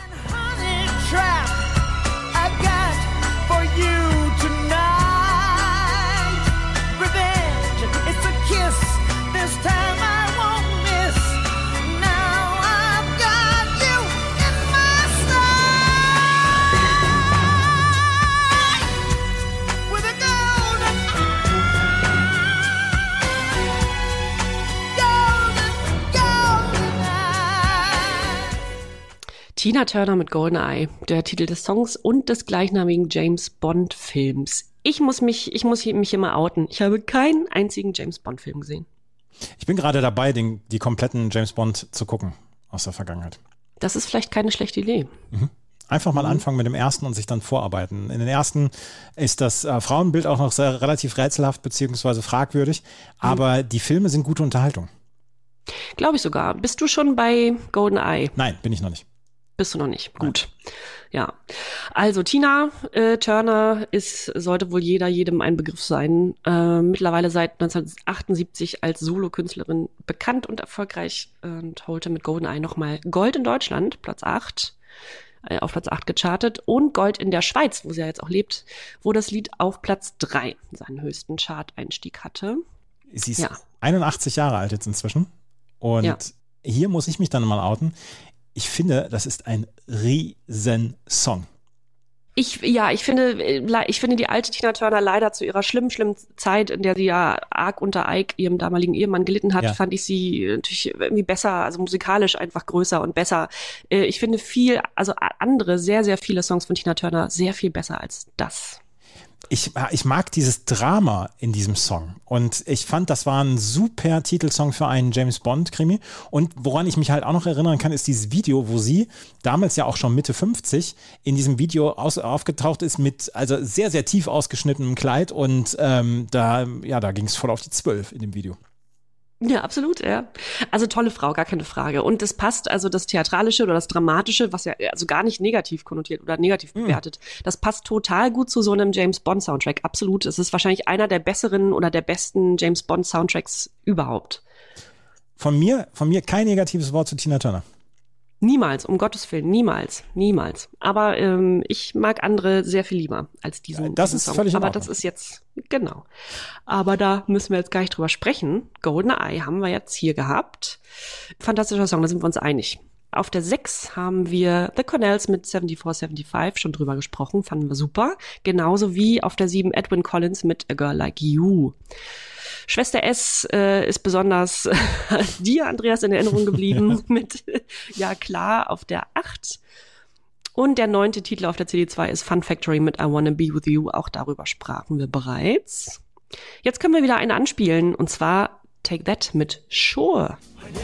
Speaker 4: Tina Turner mit GoldenEye, der Titel des Songs und des gleichnamigen James Bond Films. Ich muss mich, ich muss mich hier mal outen. Ich habe keinen einzigen James Bond Film gesehen.
Speaker 3: Ich bin gerade dabei, den, die kompletten James Bond zu gucken aus der Vergangenheit.
Speaker 4: Das ist vielleicht keine schlechte Idee.
Speaker 3: Mhm. Einfach mal
Speaker 4: mhm.
Speaker 3: anfangen mit dem ersten und sich dann vorarbeiten. In den ersten ist das äh, Frauenbild auch noch sehr, relativ rätselhaft beziehungsweise fragwürdig, aber mhm. die Filme sind gute Unterhaltung. Glaube
Speaker 4: ich sogar. Bist du schon bei GoldenEye?
Speaker 3: Nein, bin ich noch nicht.
Speaker 4: Bist du noch nicht? Gut. Ja. Also Tina äh, Turner ist, sollte wohl jeder, jedem ein Begriff sein. Äh, mittlerweile seit neunzehnhundertachtundsiebzig als Solokünstlerin bekannt und erfolgreich und holte mit GoldenEye nochmal Gold in Deutschland, Platz acht, äh, auf Platz acht gechartet und Gold in der Schweiz, wo sie ja jetzt auch lebt, wo das Lied auf Platz drei seinen höchsten Chart-Einstieg hatte.
Speaker 3: Sie ist ja. einundachtzig Jahre alt jetzt inzwischen und ja. hier muss ich mich dann mal outen. Ich finde, das ist ein Riesensong.
Speaker 4: Ich, ja, ich finde, ich finde die alte Tina Turner leider zu ihrer schlimmen, schlimmen Zeit, in der sie ja arg unter Ike, ihrem damaligen Ehemann, gelitten hat, ja. fand ich sie natürlich irgendwie besser, also musikalisch einfach größer und besser. Ich finde viel, also andere, sehr, sehr viele Songs von Tina Turner sehr viel besser als das.
Speaker 3: Ich, ich mag dieses Drama in diesem Song und ich fand, das war ein super Titelsong für einen James-Bond-Krimi und woran ich mich halt auch noch erinnern kann, ist dieses Video, wo sie damals ja auch schon Mitte fünfzig in diesem Video aus, aufgetaucht ist mit also sehr, sehr tief ausgeschnittenem Kleid und ähm, da, ja, da ging es voll auf die zwölf in dem Video.
Speaker 4: Ja, absolut, ja. Also tolle Frau, gar keine Frage. Und es passt, also das Theatralische oder das Dramatische, was ja also gar nicht negativ konnotiert oder negativ bewertet, mm. das passt total gut zu so einem James-Bond-Soundtrack. Absolut. Es ist wahrscheinlich einer der besseren oder der besten James-Bond-Soundtracks überhaupt.
Speaker 3: Von mir, von mir kein negatives Wort zu Tina Turner.
Speaker 4: Niemals, um Gottes Willen, niemals, niemals. Aber ähm, ich mag andere sehr viel lieber als diesen,
Speaker 3: ja, das
Speaker 4: diesen
Speaker 3: ist
Speaker 4: Song.
Speaker 3: Völlig in
Speaker 4: Aber
Speaker 3: Ordnung.
Speaker 4: das ist jetzt, genau. Aber da müssen wir jetzt gar nicht drüber sprechen. GoldenEye haben wir jetzt hier gehabt. Fantastischer Song, da sind wir uns einig. Auf der sechs haben wir The Cornells mit seventy-four seventy-five, schon drüber gesprochen, fanden wir super. Genauso wie auf der sieben Edwyn Collins mit A Girl Like You. Schwester S äh, ist besonders äh, dir, Andreas, in Erinnerung geblieben mit Ja klar auf der acht. Und der neunte Titel auf der C D zwei ist Fun Factory mit I Wanna Be With You. Auch darüber sprachen wir bereits. Jetzt können wir wieder eine anspielen, und zwar Take That mit Sure.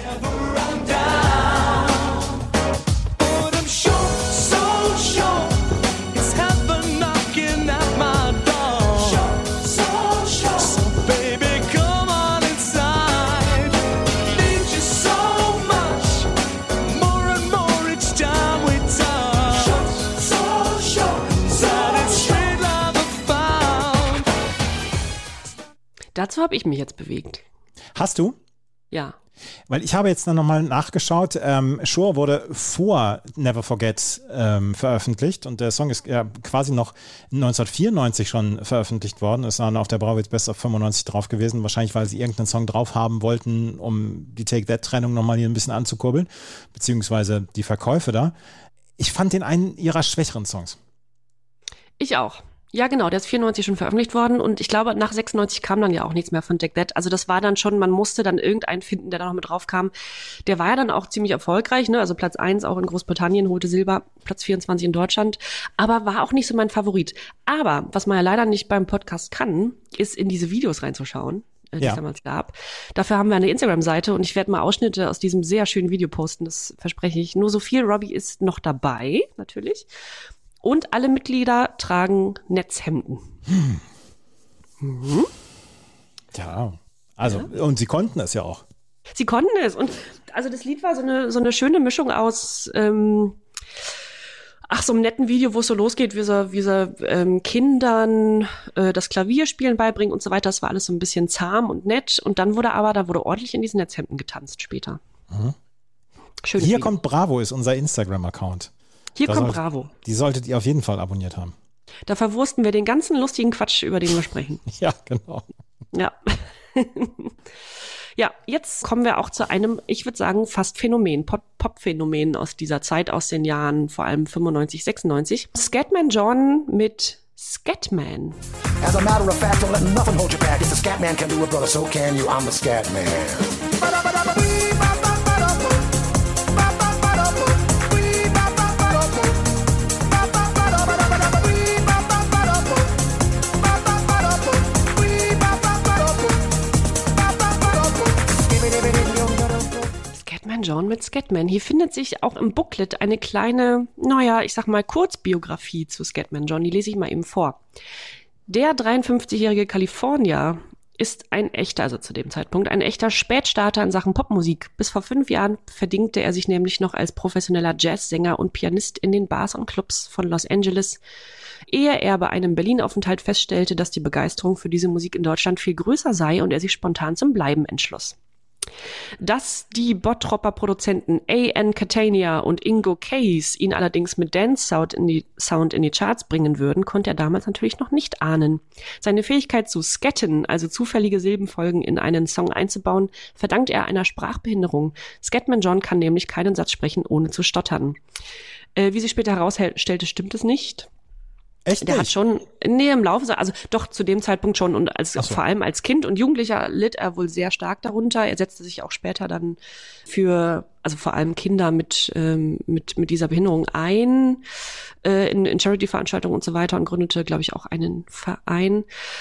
Speaker 4: Dazu habe ich mich jetzt bewegt.
Speaker 3: Hast du?
Speaker 4: Ja.
Speaker 3: Weil ich habe jetzt dann nochmal nachgeschaut, ähm, Sure wurde vor Never Forget ähm, veröffentlicht und der Song ist ja quasi noch neunzehnhundertvierundneunzig schon veröffentlicht worden, ist dann auf der Bravo-Hits Best of fünfundneunzig drauf gewesen, wahrscheinlich weil sie irgendeinen Song drauf haben wollten, um die Take-That-Trennung nochmal hier ein bisschen anzukurbeln, beziehungsweise die Verkäufe da. Ich fand den einen ihrer schwächeren Songs.
Speaker 4: Ich auch. Ja, genau, der ist vierundneunzig schon veröffentlicht worden und ich glaube, nach sechsundneunzig kam dann ja auch nichts mehr von Take That. Also das war dann schon, man musste dann irgendeinen finden, der da noch mit drauf kam. Der war ja dann auch ziemlich erfolgreich, ne? Also Platz eins auch in Großbritannien, holte Silber, Platz vierundzwanzig in Deutschland, aber war auch nicht so mein Favorit. Aber was man ja leider nicht beim Podcast kann, ist in diese Videos reinzuschauen. die
Speaker 3: Ja.
Speaker 4: es damals gab. Dafür haben wir eine Instagram-Seite und ich werde mal Ausschnitte aus diesem sehr schönen Video posten, das verspreche ich. Nur so viel, Robbie ist noch dabei, natürlich. Und alle Mitglieder tragen Netzhemden.
Speaker 3: Hm.
Speaker 4: Mhm.
Speaker 3: Ja, also, und sie konnten es ja auch.
Speaker 4: Sie konnten es. Und also das Lied war so eine, so eine schöne Mischung aus ähm, ach, so einem netten Video, wo es so losgeht, wie sie, wie sie ähm, Kindern äh, das Klavierspielen beibringen und so weiter. Das war alles so ein bisschen zahm und nett. Und dann wurde aber, da wurde ordentlich in diesen Netzhemden getanzt später.
Speaker 3: Mhm.
Speaker 4: Schönes
Speaker 3: Hier
Speaker 4: Video.
Speaker 3: kommt Bravo, ist unser Instagram-Account.
Speaker 4: Hier
Speaker 3: Da
Speaker 4: kommt
Speaker 3: sollt-
Speaker 4: Bravo.
Speaker 3: Die solltet ihr auf jeden Fall abonniert haben.
Speaker 4: Da verwursten wir den ganzen lustigen Quatsch, über den wir sprechen.
Speaker 3: Ja, genau.
Speaker 4: Ja. Ja, jetzt kommen wir auch zu einem, ich würde sagen, fast Phänomen, Pop- Pop-Phänomen aus dieser Zeit, aus den Jahren vor allem fünfundneunzig, sechsundneunzig. Scatman John mit Scatman.
Speaker 8: As a matter of fact, don't let nothing hold you back. If the scat man can do it, brother, so can you. I'm the scat man.
Speaker 4: Scatman John mit Scatman. Hier findet sich auch im Booklet eine kleine, naja, ich sag mal Kurzbiografie zu Scatman John. Die lese ich mal eben vor. Der dreiundfünfzigjährige Kalifornier ist ein echter, also zu dem Zeitpunkt, ein echter Spätstarter in Sachen Popmusik. Bis vor fünf Jahren verdingte er sich nämlich noch als professioneller Jazzsänger und Pianist in den Bars und Clubs von Los Angeles, ehe er bei einem Berlin-Aufenthalt feststellte, dass die Begeisterung für diese Musik in Deutschland viel größer sei und er sich spontan zum Bleiben entschloss. Dass die Bottropper Produzenten A N Catania und Ingo Case ihn allerdings mit Dance Sound in die, Sound in die Charts bringen würden, konnte er damals natürlich noch nicht ahnen. Seine Fähigkeit zu scatten, also zufällige Silbenfolgen in einen Song einzubauen, verdankt er einer Sprachbehinderung. Scatman John kann nämlich keinen Satz sprechen, ohne zu stottern. Äh, wie sich später herausstellte, stimmt es nicht.
Speaker 3: Echt
Speaker 4: Der
Speaker 3: nicht?
Speaker 4: hat schon, nee, im Laufe, also doch zu dem Zeitpunkt schon und als,
Speaker 3: Ach so.
Speaker 4: vor allem als Kind und Jugendlicher litt er wohl sehr stark darunter. Er setzte sich auch später dann für, also vor allem Kinder mit, ähm, mit, mit dieser Behinderung ein, äh, in, in Charity-Veranstaltungen und so weiter und gründete, glaube ich, auch einen Verein.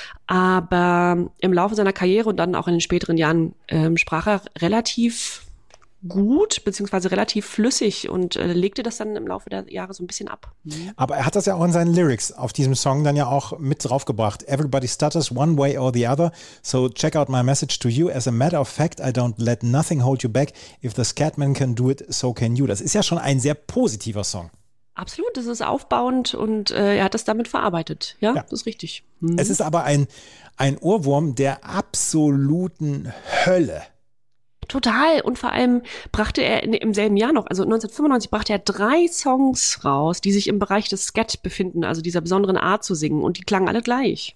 Speaker 4: Aber im Laufe seiner Karriere und dann auch in den späteren Jahren ähm, sprach er relativ gut, beziehungsweise relativ flüssig und äh, legte das dann im Laufe der Jahre so ein bisschen ab.
Speaker 3: Aber er hat das ja auch in seinen Lyrics auf diesem Song dann ja auch mit draufgebracht. Everybody stutters one way or the other, so check out my message to you. As a matter of fact, I don't let nothing hold you back. If the Scatman can do it, so can you. Das ist ja schon ein sehr positiver Song.
Speaker 4: Absolut, das ist aufbauend und äh, er hat das damit verarbeitet. Ja,
Speaker 3: Ja.
Speaker 4: das ist richtig. Mhm.
Speaker 3: Es ist aber ein, ein Ohrwurm der absoluten Hölle.
Speaker 4: Total. Und vor allem brachte er in, im selben Jahr noch, also neunzehnhundertfünfundneunzig, brachte er drei Songs raus, die sich im Bereich des Scat befinden, also dieser besonderen Art zu singen. Und die klangen alle gleich.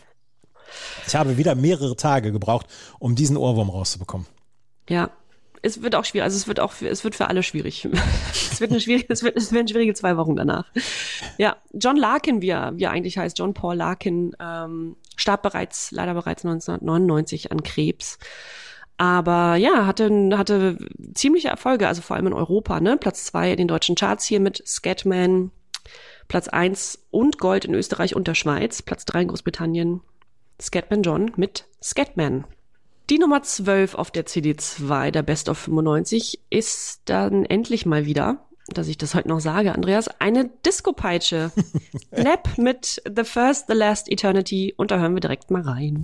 Speaker 3: Ich habe wieder mehrere Tage gebraucht, um diesen Ohrwurm rauszubekommen.
Speaker 4: Ja. Es wird auch schwierig, also es wird auch, es wird für alle schwierig. es wird eine schwierige, es wird, es werden schwierige zwei Wochen danach. Ja, John Larkin, wie er, wie er eigentlich heißt, John Paul Larkin, ähm, starb bereits, leider bereits neunzehnhundertneunundneunzig an Krebs. Aber ja, hatte, hatte ziemliche Erfolge, also vor allem in Europa, ne? Platz zwei in den deutschen Charts hier mit Scatman, Platz eins und Gold in Österreich und der Schweiz, Platz drei in Großbritannien, Scatman John mit Scatman. Die Nummer zwölf auf der C D zwei, der Best of fünfundneunzig, ist dann endlich mal wieder, dass ich das heute noch sage, Andreas, eine Disco-Peitsche. Nap mit The First, The Last Eternity und da hören wir direkt mal rein.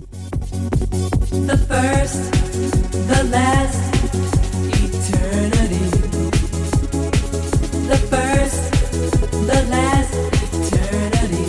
Speaker 2: The first, the last eternity. The first, the last eternity.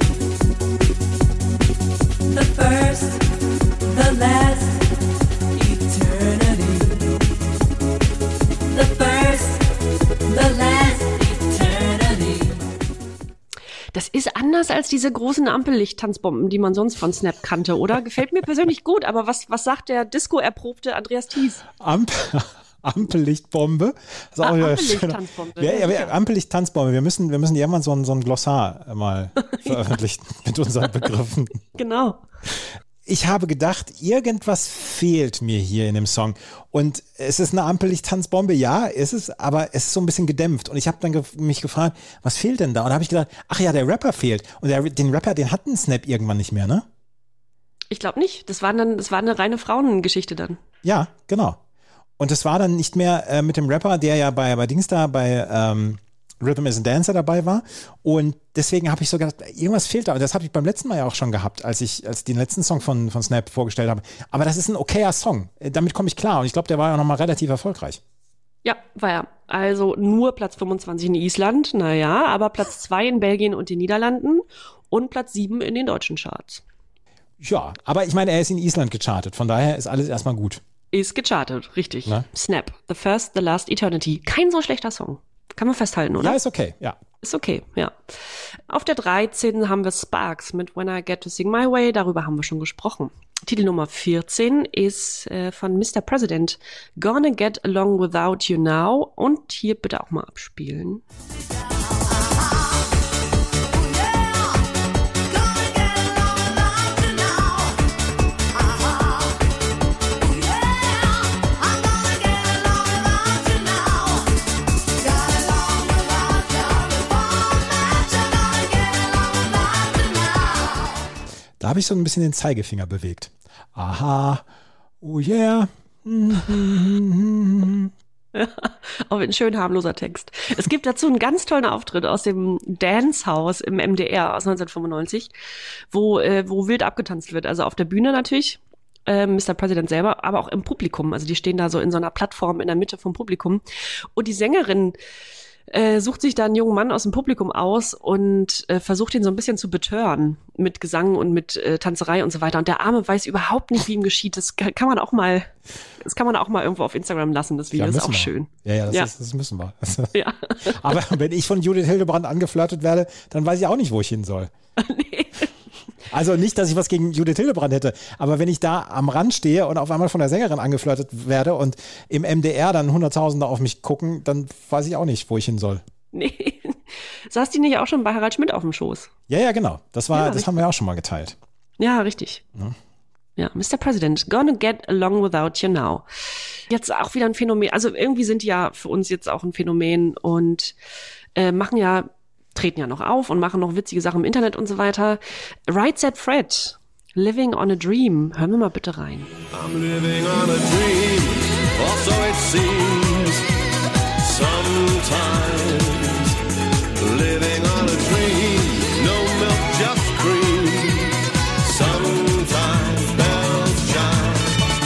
Speaker 2: The first, the last eternity. The first, the last eternity.
Speaker 4: Das ist anders als diese großen Ampellicht-Tanzbomben, die man sonst von Snap kannte, oder? Gefällt mir persönlich gut, aber was, was sagt der Disco-erprobte Andreas Thies?
Speaker 3: Amp Ampellichtbombe. Das ist auch
Speaker 4: Ah,
Speaker 3: wieder
Speaker 4: Ampellicht-Tanzbombe.
Speaker 3: schön. Ja, ja,
Speaker 4: sicher.
Speaker 3: Ampellicht-Tanzbombe. Wir müssen, wir müssen irgendwann so ein, so ein Glossar mal veröffentlichen mit unseren Begriffen.
Speaker 4: Genau.
Speaker 3: Ich habe gedacht, irgendwas fehlt mir hier in dem Song. Und es ist eine Ampellicht-Tanzbombe, ja, ist es, aber es ist so ein bisschen gedämpft. Und ich habe dann ge- mich gefragt, was fehlt denn da? Und da habe ich gedacht, ach ja, der Rapper fehlt. Und der, den Rapper, den hatten Snap irgendwann nicht mehr, ne?
Speaker 4: Ich glaube nicht. Das war dann, das war eine reine Frauengeschichte dann.
Speaker 3: Ja, genau. Und das war dann nicht mehr äh, mit dem Rapper, der ja bei, bei Dings da, bei ähm, Rhythm is a Dancer dabei war. Und deswegen habe ich so gedacht, irgendwas fehlt da. Und das habe ich beim letzten Mal ja auch schon gehabt, als ich als den letzten Song von, von Snap vorgestellt habe. Aber das ist ein okayer Song. Damit komme ich klar. Und ich glaube, der war ja nochmal relativ erfolgreich.
Speaker 4: Ja, war er. Also nur Platz fünfundzwanzig in Island, naja, aber Platz zwei in Belgien und den Niederlanden und Platz sieben in den deutschen Charts.
Speaker 3: Ja, aber ich meine, er ist in Island gechartet. Von daher ist alles erstmal gut.
Speaker 4: Ist gechartet, richtig.
Speaker 3: Na?
Speaker 4: Snap, The First, The Last Eternity. Kein so schlechter Song. Kann man festhalten, oder?
Speaker 3: Ja, ist okay, ja.
Speaker 4: Ist okay, ja. Auf der dreizehn haben wir Sparks mit When I Get to Sing My Way. Darüber haben wir schon gesprochen. Titel Nummer vierzehn ist äh, von Mister President. Gonna Get Along Without You Now. Und hier bitte auch mal abspielen.
Speaker 3: Da habe ich so ein bisschen den Zeigefinger bewegt. Aha, oh yeah.
Speaker 4: Ja, auch ein schön harmloser Text. Es gibt dazu einen ganz tollen Auftritt aus dem Dance-Haus im M D R aus neunzehnhundertfünfundneunzig, wo, äh, wo wild abgetanzt wird. Also auf der Bühne natürlich, äh, Mister President selber, aber auch im Publikum. Also die stehen da so in so einer Plattform in der Mitte vom Publikum. Und die Sängerin äh, sucht sich da einen jungen Mann aus dem Publikum aus und äh, versucht ihn so ein bisschen zu betören mit Gesang und mit äh, Tanzerei und so weiter. Und der Arme weiß überhaupt nicht, wie ihm geschieht. Das kann man auch mal, das kann man auch mal irgendwo auf Instagram lassen. Das Video
Speaker 3: ja,
Speaker 4: ist auch
Speaker 3: wir.
Speaker 4: schön.
Speaker 3: Ja, ja, das,
Speaker 4: ja.
Speaker 3: Ist, das müssen wir.
Speaker 4: Ja.
Speaker 3: Aber wenn ich von Judith Hildebrand angeflirtet werde, dann weiß ich auch nicht, wo ich hin soll.
Speaker 4: Nee.
Speaker 3: Also nicht, dass ich was gegen Judith Hildebrand hätte, aber wenn ich da am Rand stehe und auf einmal von der Sängerin angeflirtet werde und im M D R dann Hunderttausende auf mich gucken, dann weiß ich auch nicht, wo ich hin soll.
Speaker 4: Nee. Saß die nicht auch schon bei Harald Schmidt auf dem Schoß?
Speaker 3: Ja, ja, genau. Das war,
Speaker 4: ja,
Speaker 3: das
Speaker 4: richtig.
Speaker 3: haben wir auch schon mal geteilt.
Speaker 4: Ja, richtig.
Speaker 3: Ja.
Speaker 4: Ja, Mister President, gonna get along without you now. Jetzt auch wieder ein Phänomen. Also irgendwie sind die ja für uns jetzt auch ein Phänomen und äh, machen ja, treten ja noch auf und machen noch witzige Sachen im Internet und so weiter. Right Said Fred, Living on a Dream. Hören wir mal bitte rein.
Speaker 9: I'm living on a dream, or so it seems. Sometimes living on a dream, no milk, just cream. Sometimes bells chime.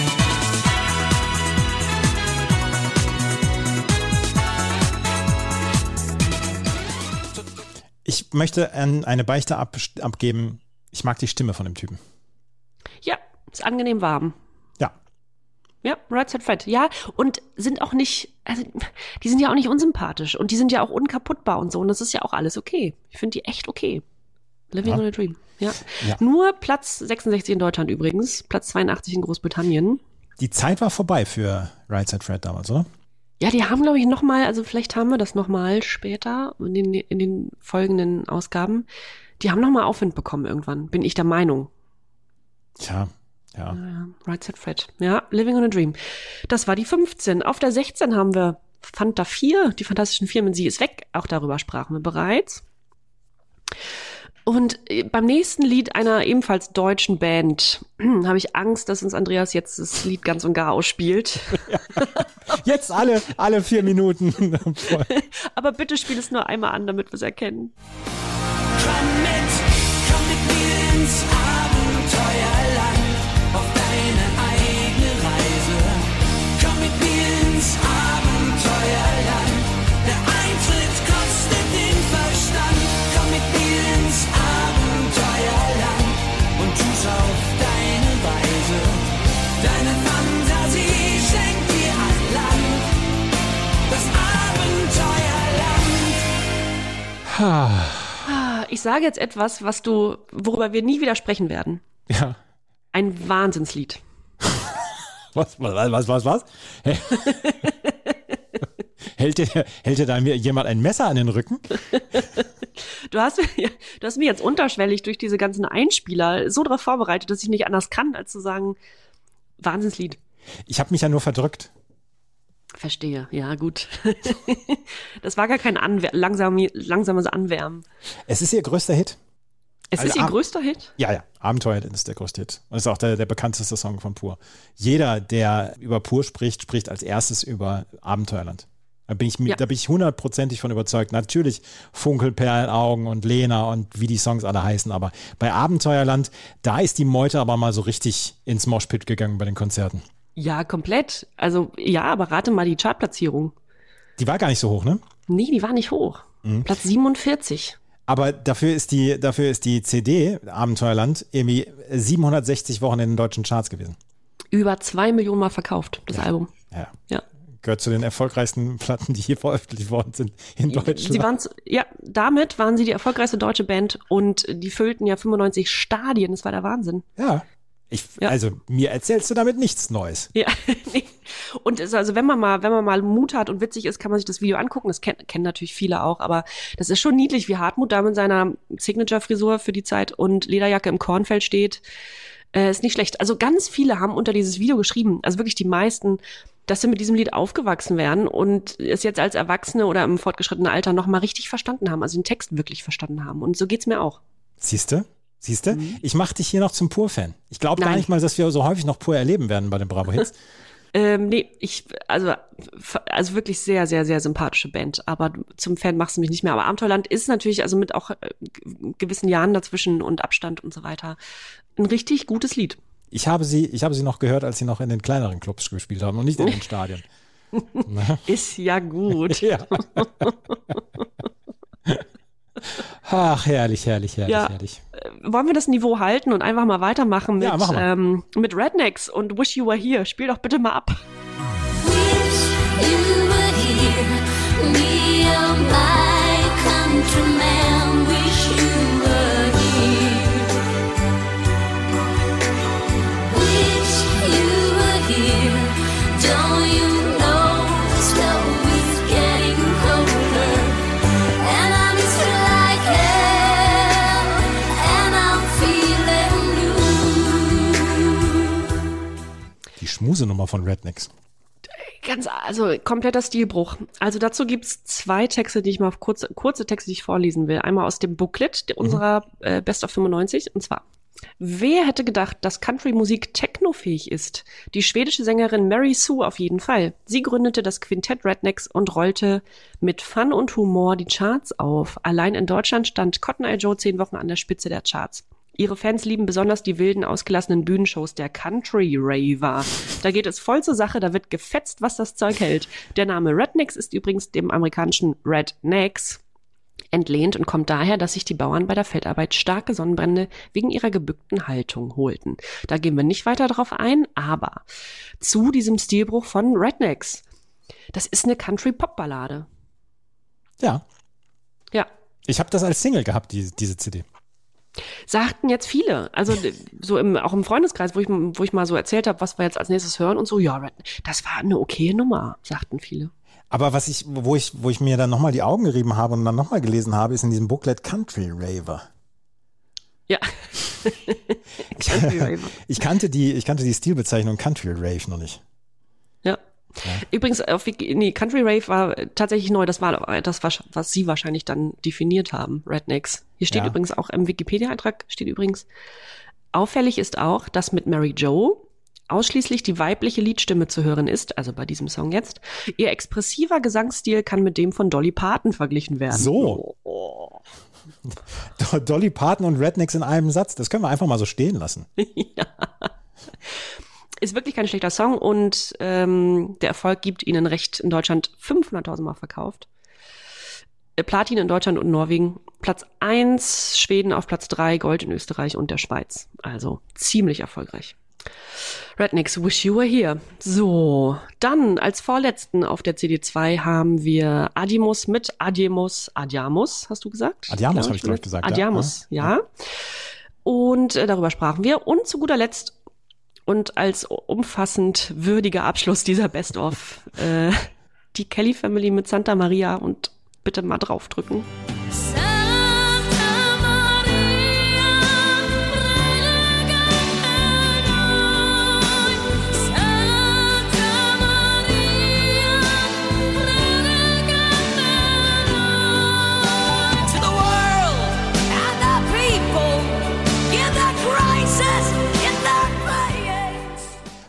Speaker 3: Ich möchte ähm, eine Beichte ab, abgeben. Ich mag die Stimme von dem Typen.
Speaker 4: Ja, ist angenehm warm.
Speaker 3: Ja.
Speaker 4: Ja, Right Said Fred. Ja, und sind auch nicht, also die sind ja auch nicht unsympathisch und die sind ja auch unkaputtbar und so und das ist ja auch alles okay. Ich finde die echt okay. Living
Speaker 3: Ja.
Speaker 4: on a Dream. Ja.
Speaker 3: Ja.
Speaker 4: Nur Platz sechsundsechzig in Deutschland übrigens, Platz zweiundachtzig in Großbritannien.
Speaker 3: Die Zeit war vorbei für Right Said Fred damals, oder?
Speaker 4: Ja, die haben, glaube ich, nochmal, also vielleicht haben wir das nochmal später in den, in den folgenden Ausgaben. Die haben nochmal Aufwind bekommen irgendwann, bin ich der Meinung.
Speaker 3: Tja, ja.
Speaker 4: Ja, Right Said Fred. Ja, Living on a Dream. Das war die fünfzehn. Auf der sechzehn haben wir Fanta vier, die Fantastischen Vier mit Sie ist weg. Auch darüber sprachen wir bereits. Und äh, beim nächsten Lied einer ebenfalls deutschen Band habe ich Angst, dass uns Andreas jetzt das Lied ganz und gar ausspielt.
Speaker 3: Jetzt alle, alle vier Minuten.
Speaker 4: Aber bitte spiel es nur einmal an, damit wir es erkennen.
Speaker 2: Komm mit, komm mit mir ins Abenteuerland, auf deine eigene Reise. Komm mit mir ins Abenteuerland, der Eintritt kostet den Verstand. Komm mit mir ins Abenteuerland und tu's auf deine Weise. Deine Fantasie schenkt dir ein Land, das Abenteuerland.
Speaker 3: Ha.
Speaker 4: Ich sage jetzt etwas, was du, worüber wir nie wieder sprechen werden.
Speaker 3: Ja.
Speaker 4: Ein Wahnsinnslied.
Speaker 3: Was, was, was, was, was? Hä? hält, dir, hält dir da mir jemand ein Messer an den Rücken?
Speaker 4: Du hast, du hast mich jetzt unterschwellig durch diese ganzen Einspieler so darauf vorbereitet, dass ich nicht anders kann, als zu sagen, Wahnsinnslied.
Speaker 3: Ich habe mich ja nur verdrückt.
Speaker 4: Verstehe, ja gut. Das war gar kein Anwer- langsam, langsames Anwärmen.
Speaker 3: Es ist ihr größter Hit.
Speaker 4: Es
Speaker 3: Also
Speaker 4: ist ihr
Speaker 3: Ab-
Speaker 4: größter Hit?
Speaker 3: Ja, ja, Abenteuerland ist der größte Hit. Und ist auch der, der bekannteste Song von Pur. Jeder, der über Pur spricht, spricht als erstes über Abenteuerland. Da bin ich, mir-
Speaker 4: Ja.
Speaker 3: da bin ich hundertprozentig von überzeugt. Natürlich Funkelperlenaugen und Lena und wie die Songs alle heißen, aber bei Abenteuerland, da ist die Meute aber mal so richtig ins Moshpit gegangen bei den Konzerten.
Speaker 4: Ja, komplett. Also ja, aber rate mal die Chartplatzierung.
Speaker 3: Die war gar nicht so hoch, ne?
Speaker 4: Nee, die war nicht hoch.
Speaker 3: Mhm.
Speaker 4: Platz siebenundvierzig.
Speaker 3: Aber dafür ist die, dafür ist die C D Abenteuerland irgendwie siebenhundertsechzig Wochen in den deutschen Charts gewesen.
Speaker 4: Über zwei Millionen Mal verkauft, das Album.
Speaker 3: Ja.
Speaker 4: Ja.
Speaker 3: Gehört zu den erfolgreichsten Platten, die hier veröffentlicht worden sind in Deutschland.
Speaker 4: Sie waren, ja, damit waren sie die erfolgreichste deutsche Band und die füllten ja fünfundneunzig Stadien. Das war der Wahnsinn.
Speaker 3: Ja. Ich,
Speaker 4: Ja.
Speaker 3: Also mir erzählst du damit nichts Neues.
Speaker 4: Ja, nee. Und es, also wenn man mal, wenn man mal Mut hat und witzig ist, kann man sich das Video angucken. Das kennen, kennen natürlich viele auch, aber das ist schon niedlich, wie Hartmut da mit seiner Signature-Frisur für die Zeit und Lederjacke im Kornfeld steht. Äh, ist nicht schlecht. Also ganz viele haben unter dieses Video geschrieben, also wirklich die meisten, dass sie mit diesem Lied aufgewachsen wären und es jetzt als Erwachsene oder im fortgeschrittenen Alter noch mal richtig verstanden haben, also den Text wirklich verstanden haben. Und so geht's mir auch.
Speaker 3: Siehste? Siehste?
Speaker 4: Mhm.
Speaker 3: Ich mache dich hier noch zum Pur-Fan. Ich glaube gar
Speaker 4: Nein.
Speaker 3: nicht mal, dass wir so häufig noch Pur erleben werden bei den Bravo-Hits.
Speaker 4: Ähm, nee, ich, also, f- also wirklich sehr, sehr, sehr sympathische Band. Aber zum Fan machst du mich nicht mehr. Aber Abenteuerland ist natürlich, also mit auch äh, g- gewissen Jahren dazwischen und Abstand und so weiter, ein richtig gutes Lied.
Speaker 3: Ich habe sie, ich habe sie noch gehört, als sie noch in den kleineren Clubs gespielt haben und nicht in den Stadien. Na?
Speaker 4: Ist ja gut.
Speaker 3: Ja. Ach, herrlich, herrlich, herrlich,
Speaker 4: Ja.
Speaker 3: herrlich.
Speaker 4: Äh, Wollen wir das Niveau halten und einfach mal weitermachen mit,
Speaker 3: Ja, machen wir.
Speaker 4: ähm, mit Rednecks und Wish You Were Here? Spiel doch bitte mal ab.
Speaker 3: Die Schmusenummer von Rednecks.
Speaker 4: Ganz, also kompletter Stilbruch. Also dazu gibt's zwei Texte, die ich mal kurze, kurze Texte, die ich vorlesen will. Einmal aus dem Booklet der- unserer äh, Best of fünfundneunzig und zwar: Wer hätte gedacht, dass Country-Musik technofähig ist? Die schwedische Sängerin Mary Sue auf jeden Fall. Sie gründete das Quintett Rednecks und rollte mit Fun und Humor die Charts auf. Allein in Deutschland stand Cotton Eye Joe zehn Wochen an der Spitze der Charts. Ihre Fans lieben besonders die wilden, ausgelassenen Bühnenshows der Country Raver. Da geht es voll zur Sache, da wird gefetzt, was das Zeug hält. Der Name Rednecks ist übrigens dem amerikanischen Rednecks entlehnt und kommt daher, dass sich die Bauern bei der Feldarbeit starke Sonnenbrände wegen ihrer gebückten Haltung holten. Da gehen wir nicht weiter drauf ein, aber zu diesem Stilbruch von Rednecks. Das ist eine Country-Pop-Ballade.
Speaker 3: Ja.
Speaker 4: Ja.
Speaker 3: Ich habe das als Single gehabt, die, diese C D.
Speaker 4: Sagten jetzt viele, also d- so im, auch im Freundeskreis, wo ich, wo ich mal so erzählt habe, was wir jetzt als nächstes hören und so, ja, Red- das war eine okaye Nummer, sagten viele.
Speaker 3: Aber was ich, wo ich, wo ich mir dann nochmal die Augen gerieben habe und dann nochmal gelesen habe, ist in diesem Booklet Country Raver.
Speaker 4: Ja.
Speaker 3: Ich, ich kannte die, ich kannte die Stilbezeichnung Country Rave noch nicht.
Speaker 4: Ja. Übrigens, auf Wiki, nee, Country Rave war tatsächlich neu. Das war das, was, was Sie wahrscheinlich dann definiert haben, Rednecks. Hier steht
Speaker 3: Ja.
Speaker 4: übrigens auch im Wikipedia-Eintrag, steht übrigens, auffällig ist auch, dass mit Mary Jo ausschließlich die weibliche Liedstimme zu hören ist, also bei diesem Song jetzt. Ihr expressiver Gesangsstil kann mit dem von Dolly Parton verglichen werden.
Speaker 3: So.
Speaker 4: Oh.
Speaker 3: Do- Dolly Parton und Rednecks in einem Satz, das können wir einfach mal so stehen lassen.
Speaker 4: Ja. Ist wirklich kein schlechter Song und ähm, der Erfolg gibt ihnen recht. In Deutschland fünfhunderttausend Mal verkauft. Äh, Platin in Deutschland und Norwegen. Platz eins, Schweden auf Platz drei, Gold in Österreich und der Schweiz. Also ziemlich erfolgreich. Rednecks, Wish You Were Here. So, dann als vorletzten auf der C D zwei haben wir Adimus mit Adimus, Adiamus, hast du gesagt?
Speaker 3: Adiamus habe ich, glaube ich, gesagt. ja.
Speaker 4: Adiamus, ja. ja. Und äh, darüber sprachen wir. Und zu guter Letzt und als umfassend würdiger Abschluss dieser Best-of äh, die Kelly Family mit Santa Maria und bitte mal draufdrücken.
Speaker 10: To the world and the people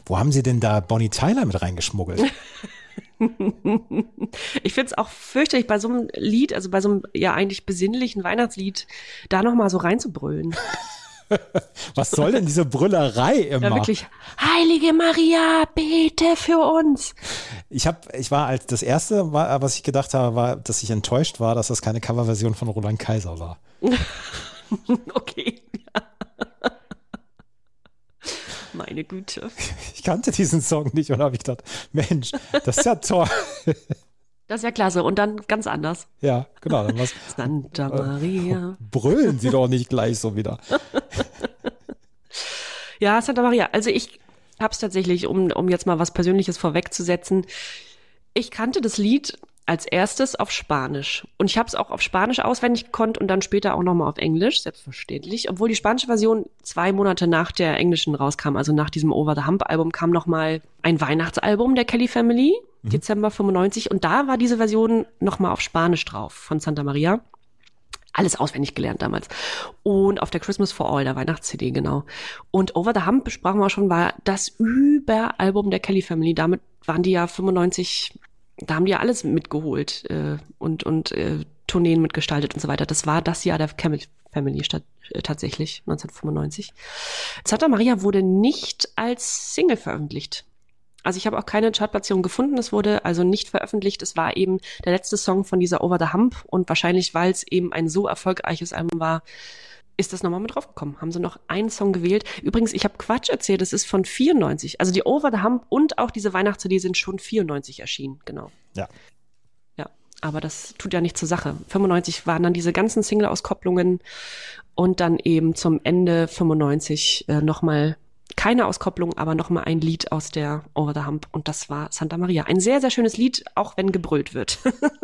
Speaker 3: Wo haben sie denn da Bonnie Tyler mit reingeschmuggelt?
Speaker 4: Ich finde es auch fürchterlich, bei so einem Lied, also bei so einem ja eigentlich besinnlichen Weihnachtslied, da nochmal so reinzubrüllen.
Speaker 3: Was soll denn diese Brüllerei immer?
Speaker 4: Ja, wirklich. Heilige Maria, bete für uns.
Speaker 3: Ich habe, ich war als das erste, war, was ich gedacht habe, war, dass ich enttäuscht war, dass das keine Coverversion von Roland Kaiser war.
Speaker 4: Okay. Meine Güte.
Speaker 3: Ich kannte diesen Song nicht und habe ich gedacht, Mensch, das ist ja toll.
Speaker 4: Das ist ja klasse. Und dann ganz anders.
Speaker 3: Ja, genau. Dann was,
Speaker 4: Santa Maria.
Speaker 3: Äh, brüllen Sie doch nicht gleich so wieder.
Speaker 4: Ja, Santa Maria. Also ich habe es tatsächlich, um, um jetzt mal was Persönliches vorwegzusetzen, ich kannte das Lied als erstes auf Spanisch. Und ich habe es auch auf Spanisch auswendig gekonnt und dann später auch nochmal auf Englisch, selbstverständlich. Obwohl die spanische Version zwei Monate nach der englischen rauskam, also nach diesem Over the Hump Album, kam nochmal ein Weihnachtsalbum der Kelly Family, mhm. Dezember fünfundneunzig. Und da war diese Version nochmal auf Spanisch drauf von Santa Maria. Alles auswendig gelernt damals. Und auf der Christmas for All, der Weihnachts-C D, genau. Und Over the Hump, besprachen wir schon, war das Überalbum der Kelly Family. Damit waren die ja fünfundneunzig... Da haben die ja alles mitgeholt äh, und, und äh, Tourneen mitgestaltet und so weiter. Das war das Jahr der Family statt, äh, tatsächlich, neunzehnhundertfünfundneunzig. Santa Maria wurde nicht als Single veröffentlicht. Also ich habe auch keine Chartplatzierung gefunden. Es wurde also nicht veröffentlicht. Es war eben der letzte Song von dieser Over the Hump. Und wahrscheinlich, weil es eben ein so erfolgreiches Album war, ist das nochmal mit draufgekommen. Haben sie noch einen Song gewählt. Übrigens, ich habe Quatsch erzählt, es ist von vierundneunzig. Also die Over the Hump und auch diese Weihnachts-C D sind schon vierundneunzig erschienen, genau.
Speaker 3: Ja.
Speaker 4: Ja, aber das tut ja nichts zur Sache. fünfundneunzig waren dann diese ganzen Single-Auskopplungen und dann eben zum Ende fünfundneunzig äh, nochmal keine Auskopplung, aber nochmal ein Lied aus der Over the Hump und das war Santa Maria. Ein sehr, sehr schönes Lied, auch wenn gebrüllt wird.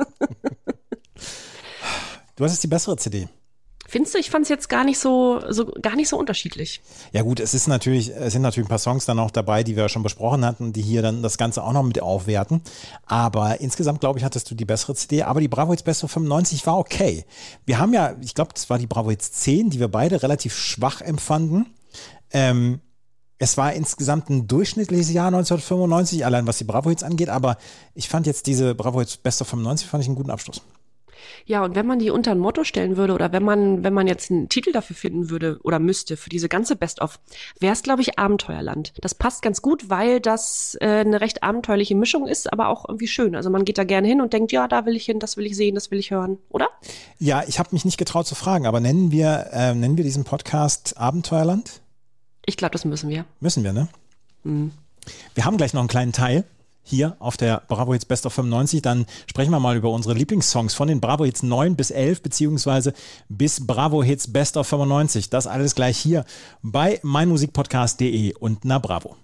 Speaker 3: Du hast jetzt die bessere C D.
Speaker 4: Findest du, ich fand es jetzt gar nicht so, so gar nicht so unterschiedlich.
Speaker 3: Ja gut, es ist natürlich, es sind natürlich ein paar Songs dann auch dabei, die wir schon besprochen hatten, die hier dann das Ganze auch noch mit aufwerten. Aber insgesamt, glaube ich, hattest du die bessere C D. Aber die Bravo Hits Best of fünfundneunzig war okay. Wir haben ja, ich glaube, das war die Bravo Hits zehn, die wir beide relativ schwach empfanden. Ähm, es war insgesamt ein durchschnittliches Jahr neunzehnhundertfünfundneunzig, allein was die Bravo Hits angeht. Aber ich fand jetzt diese Bravo Hits Best of fünfundneunzig, fand ich einen guten Abschluss.
Speaker 4: Ja, und wenn man die unter ein Motto stellen würde oder wenn man wenn man jetzt einen Titel dafür finden würde oder müsste für diese ganze Best-of, wäre es, glaube ich, Abenteuerland. Das passt ganz gut, weil das äh, eine recht abenteuerliche Mischung ist, aber auch irgendwie schön. Also man geht da gerne hin und denkt, ja, da will ich hin, das will ich sehen, das will ich hören, oder?
Speaker 3: Ja, ich habe mich nicht getraut zu fragen, aber nennen wir, äh, nennen wir diesen Podcast Abenteuerland?
Speaker 4: Ich glaube, das müssen wir.
Speaker 3: Müssen wir, ne?
Speaker 4: Mhm.
Speaker 3: Wir haben gleich noch einen kleinen Teil hier auf der Bravo Hits Best of fünfundneunzig, dann sprechen wir mal über unsere Lieblingssongs von den Bravo Hits neun bis elf, beziehungsweise bis Bravo Hits Best of fünfundneunzig. Das alles gleich hier bei meinmusikpodcast punkt de und na Bravo.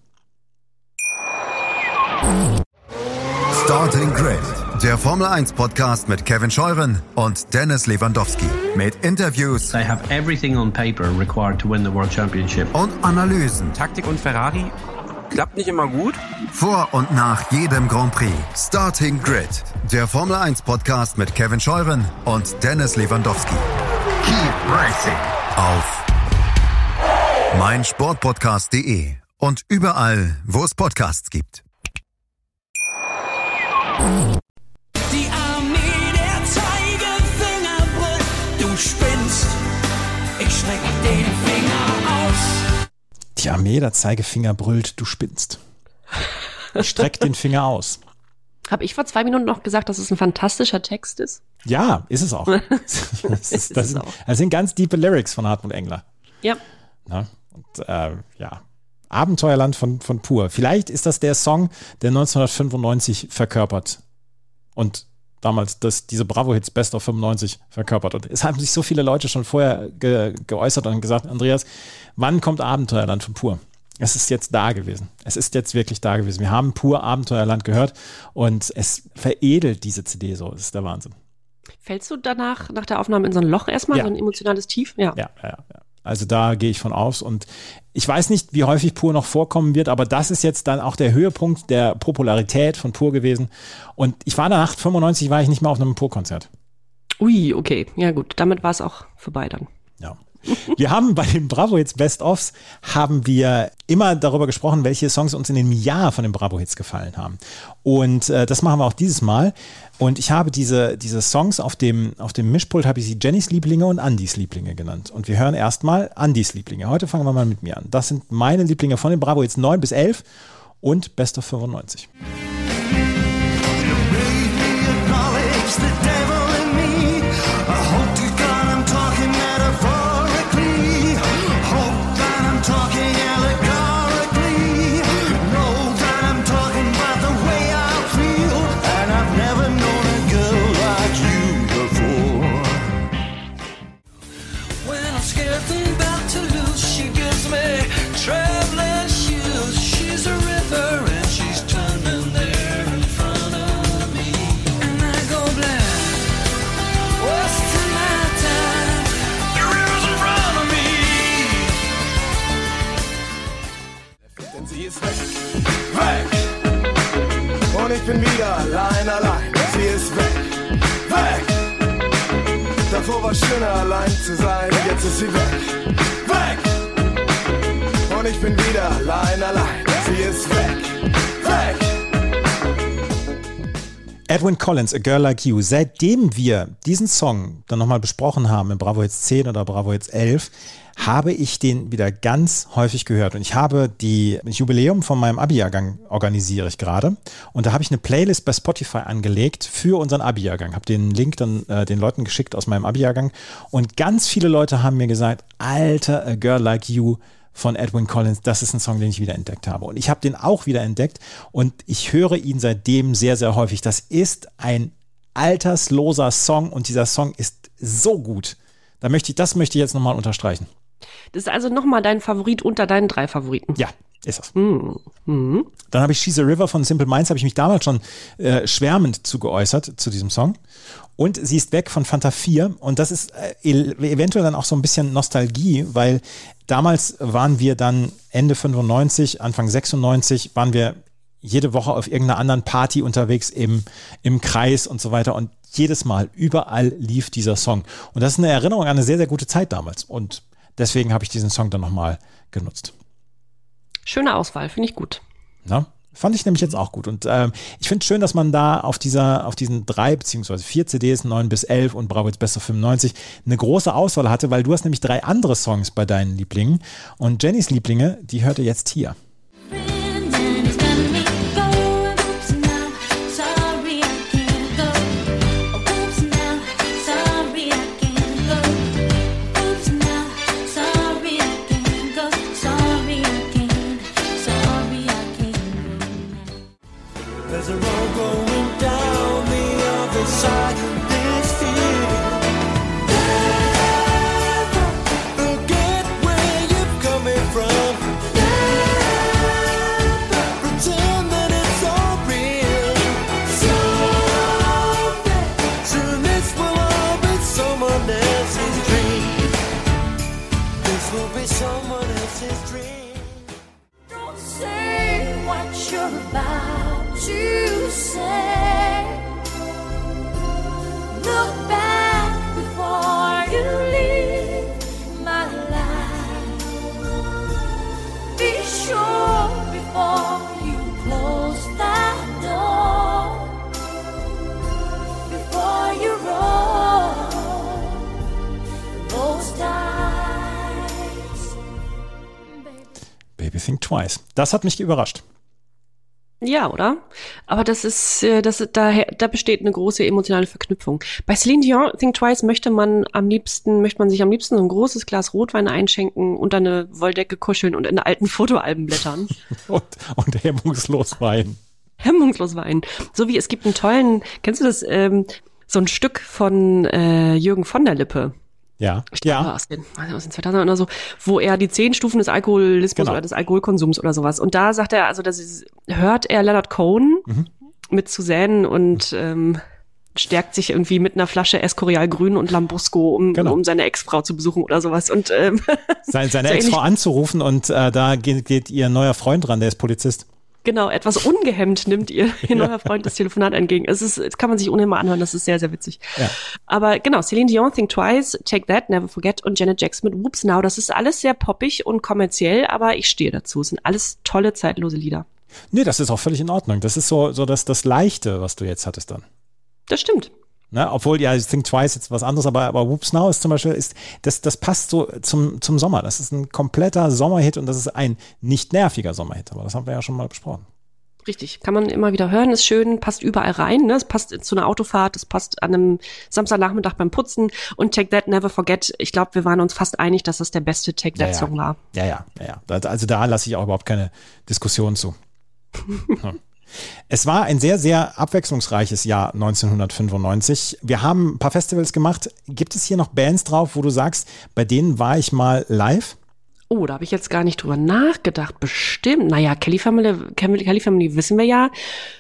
Speaker 1: Starting Grid, der Formel eins Podcast mit Kevin Scheuren und Dennis Lewandowski. Mit Interviews.
Speaker 10: They have everything on paper required to win the World Championship.
Speaker 1: Und Analysen.
Speaker 11: Taktik und Ferrari klappt nicht immer gut.
Speaker 1: Vor und nach jedem Grand Prix. Starting Grid, der Formel eins Podcast mit Kevin Scheuren und Dennis Lewandowski. Keep racing auf meinsportpodcast punkt de und überall, wo es Podcasts gibt.
Speaker 2: Die Armee der Zeigefinger brüllt, du spinnst, ich streck den Finger aus.
Speaker 3: Die Armee der Zeigefinger brüllt, du spinnst. Ich streck den Finger aus.
Speaker 4: Habe ich vor zwei Minuten noch gesagt, dass es ein fantastischer Text ist?
Speaker 3: Ja, ist es auch. das, ist, das, sind, das sind ganz tiefe Lyrics von Hartmut Engler.
Speaker 4: Ja.
Speaker 3: Na, und äh, ja, Abenteuerland von, von Pur. Vielleicht ist das der Song, der neunzehnhundertfünfundneunzig verkörpert. Und damals das, diese Bravo Hits Best of fünfundneunzig verkörpert. Und es haben sich so viele Leute schon vorher ge, geäußert und gesagt, Andreas, wann kommt Abenteuerland von Pur? Es ist jetzt da gewesen. Es ist jetzt wirklich da gewesen. Wir haben Pur Abenteuerland gehört und es veredelt diese C D so. Das ist der Wahnsinn.
Speaker 4: Fällst du danach, nach der Aufnahme in so ein Loch erstmal,
Speaker 3: ja.
Speaker 4: so ein emotionales Tief? Ja,
Speaker 3: ja, ja. ja. Also da gehe ich von aus und ich weiß nicht, wie häufig Pur noch vorkommen wird, aber das ist jetzt dann auch der Höhepunkt der Popularität von Pur gewesen. Und ich war danach, fünfundneunzig war ich nicht mehr auf einem Pur-Konzert.
Speaker 4: Ui, okay. Ja gut, damit war es auch vorbei dann.
Speaker 3: Ja. Wir haben bei den Bravo Hits Best-Ofs haben wir immer darüber gesprochen, welche Songs uns in dem Jahr von den Bravo Hits gefallen haben. Und äh, das machen wir auch dieses Mal. Und ich habe diese, diese Songs auf dem, auf dem Mischpult, habe ich sie Jennys Lieblinge und Andys Lieblinge genannt. Und wir hören erstmal Andys Lieblinge. Heute fangen wir mal mit mir an. Das sind meine Lieblinge von den Bravo Hits neun bis elf und Best of fünfundneunzig.
Speaker 12: Ich bin wieder allein, allein, sie ist weg, weg. Davor war schöner allein zu sein, jetzt ist sie weg, weg. Und ich bin wieder allein, allein, sie ist weg, weg.
Speaker 3: Edwyn Collins, A Girl Like You. Seitdem wir diesen Song dann nochmal besprochen haben in Bravo Hits zehn oder Bravo Hits elf, habe ich den wieder ganz häufig gehört. Und ich habe die das Jubiläum von meinem Abi-Jahrgang organisiere ich gerade. Und da habe ich eine Playlist bei Spotify angelegt für unseren Abi-Jahrgang. Habe den Link dann äh, den Leuten geschickt aus meinem Abi-Jahrgang. Und ganz viele Leute haben mir gesagt, Alter, A Girl Like You von Edwyn Collins, das ist ein Song, den ich wieder entdeckt habe. Und ich habe den auch wieder entdeckt und ich höre ihn seitdem sehr, sehr häufig. Das ist ein altersloser Song und dieser Song ist so gut. Da möchte ich, das möchte ich jetzt nochmal unterstreichen.
Speaker 4: Das ist also nochmal dein Favorit unter deinen drei Favoriten.
Speaker 3: Ja, ist das.
Speaker 4: Mhm. Mhm.
Speaker 3: Dann habe ich She's a River von Simple Minds, habe ich mich damals schon äh, schwärmend zu geäußert, zu diesem Song. Und Sie ist weg von Fanta vier. Und das ist äh, eventuell dann auch so ein bisschen Nostalgie, weil damals waren wir dann Ende fünfundneunzig, Anfang sechsundneunzig, waren wir jede Woche auf irgendeiner anderen Party unterwegs im, im Kreis und so weiter. Und jedes Mal, überall lief dieser Song. Und das ist eine Erinnerung an eine sehr, sehr gute Zeit damals. Und deswegen habe ich diesen Song dann nochmal genutzt.
Speaker 4: Schöne Auswahl, finde ich gut.
Speaker 3: Ja, fand ich nämlich jetzt auch gut. Und ähm, ich finde es schön, dass man da auf dieser, auf diesen drei beziehungsweise vier C Ds, neun bis elf und Bravo Hits Best of fünfundneunzig, eine große Auswahl hatte, weil du hast nämlich drei andere Songs bei deinen Lieblingen. Und Jennys Lieblinge, die hört ihr jetzt hier. Think Twice. Das hat mich überrascht.
Speaker 4: Ja, oder? Aber das ist, das ist da, da besteht eine große emotionale Verknüpfung. Bei Celine Dion, Think Twice, möchte man am liebsten, möchte man sich am liebsten so ein großes Glas Rotwein einschenken, unter eine Wolldecke kuscheln und in alten Fotoalben blättern.
Speaker 3: und, und hemmungslos weinen.
Speaker 4: Hemmungslos weinen. So wie es gibt einen tollen, kennst du das, ähm, so ein Stück von äh, Jürgen von der Lippe?
Speaker 3: Ja,
Speaker 4: ich glaube,
Speaker 3: ja.
Speaker 4: aus den, aus den zweitausendern oder so, wo er die zehn Stufen des Alkoholismus genau. oder des Alkoholkonsums oder sowas. Und da sagt er, also das ist, hört er Leonard Cohen mhm. mit Suzanne und ähm, stärkt sich irgendwie mit einer Flasche Escorial Grün und Lambrusco, um, genau. um seine Ex-Frau zu besuchen oder sowas. Und ähm,
Speaker 3: seine, seine Ex-Frau anzurufen und äh, da geht, geht ihr neuer Freund ran, der ist Polizist.
Speaker 4: Genau, etwas ungehemmt nimmt ihr, ihr neuer Freund das Telefonat entgegen. Es ist, das kann man sich ohnehin mal anhören, das ist sehr, sehr witzig. Ja. Aber genau, Celine Dion, Think Twice, Take That, Never Forget und Janet Jackson mit Whoops Now. Das ist alles sehr poppig und kommerziell, aber ich stehe dazu. Es sind alles tolle, zeitlose Lieder.
Speaker 3: Nee, das ist auch völlig in Ordnung. Das ist so, so das, das Leichte, was du jetzt hattest dann.
Speaker 4: Das stimmt.
Speaker 3: Ne, obwohl, ja, Think Twice jetzt was anderes, aber, aber Whoops Now ist zum Beispiel, ist, das, das passt so zum, zum Sommer. Das ist ein kompletter Sommerhit und das ist ein nicht nerviger Sommerhit, aber das haben wir ja schon mal besprochen.
Speaker 4: Richtig, kann man immer wieder hören, ist schön, passt überall rein, ne? Es passt zu einer Autofahrt, es passt an einem Samstagnachmittag beim Putzen und Take That, Never Forget, ich glaube, wir waren uns fast einig, dass das der beste Take That Song
Speaker 3: ja, ja.
Speaker 4: war.
Speaker 3: Ja, ja, ja, ja. Also da lasse ich auch überhaupt keine Diskussion zu. ja. Es war ein sehr, sehr abwechslungsreiches Jahr neunzehnhundertfünfundneunzig. Wir haben ein paar Festivals gemacht. Gibt es hier noch Bands drauf, wo du sagst, bei denen war ich mal live?
Speaker 4: Oh, da habe ich jetzt gar nicht drüber nachgedacht. Bestimmt. Naja, Kelly Family, Kelly Family wissen wir ja.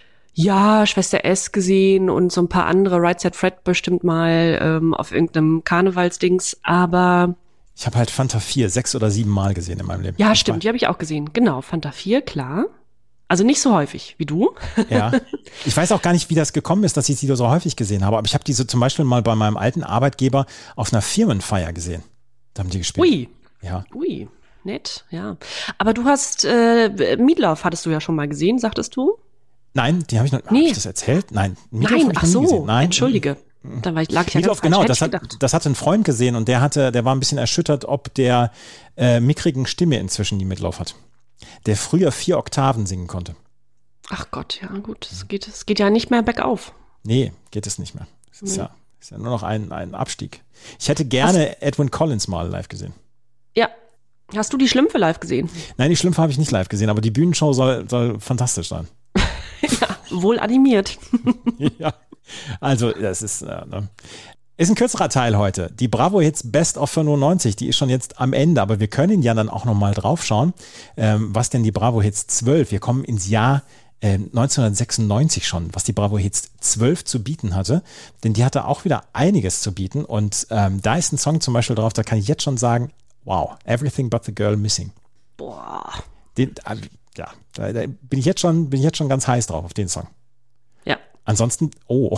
Speaker 4: Ja, Schwester S gesehen und so ein paar andere. Right Said Fred bestimmt mal ähm, auf irgendeinem Karnevalsdings. Aber
Speaker 3: ich habe halt Fanta vier sechs oder sieben Mal gesehen in meinem Leben.
Speaker 4: Ja, stimmt. Die habe ich auch gesehen. Genau, Fanta vier, klar. Also nicht so häufig wie du.
Speaker 3: Ja. Ich weiß auch gar nicht, wie das gekommen ist, dass ich sie so häufig gesehen habe. Aber ich habe diese zum Beispiel mal bei meinem alten Arbeitgeber auf einer Firmenfeier gesehen. Da haben die gespielt.
Speaker 4: Ui.
Speaker 3: Ja.
Speaker 4: Ui. Nett, ja. Aber du hast, äh, Meatloaf hattest du ja schon mal gesehen, sagtest du?
Speaker 3: Nein, die habe ich noch, nee. Hab ich das erzählt? Nein.
Speaker 4: Meatloaf Nein, ach so, Nein. Entschuldige. Dann war ich, lag ich ja
Speaker 3: Meatloaf,
Speaker 4: ganz
Speaker 3: genau, das, hat, das hatte ein Freund gesehen und der hatte, der war ein bisschen erschüttert, ob der äh, mickrigen Stimme inzwischen, die Meatloaf hat. Der früher vier Oktaven singen konnte.
Speaker 4: Ach Gott, ja gut, es geht, es geht ja nicht mehr bergauf.
Speaker 3: Nee, geht es nicht mehr. Es ist, nee. ja, ist ja nur noch ein, ein Abstieg. Ich hätte gerne Hast Edwin Collins mal live gesehen.
Speaker 4: Ja. Hast du die Schlümpfe live gesehen?
Speaker 3: Nein, die Schlümpfe habe ich nicht live gesehen, aber die Bühnenshow soll, soll fantastisch sein.
Speaker 4: Ja, wohl animiert.
Speaker 3: Ja, also das ist, äh, ne. Ist ein kürzerer Teil heute. Die Bravo Hits Best of fünfundneunzig, die ist schon jetzt am Ende, aber wir können ja dann auch nochmal drauf schauen, ähm, was denn die Bravo Hits zwölf, wir kommen ins Jahr äh, neunzehnhundertsechsundneunzig schon, was die Bravo Hits zwölf zu bieten hatte, denn die hatte auch wieder einiges zu bieten und ähm, da ist ein Song zum Beispiel drauf, da kann ich jetzt schon sagen, wow, Everything But the Girl Missing.
Speaker 4: Boah.
Speaker 3: Den, äh, ja, da, da bin ich jetzt schon, bin ich jetzt schon ganz heiß drauf auf den Song.
Speaker 4: Ja.
Speaker 3: Ansonsten, oh,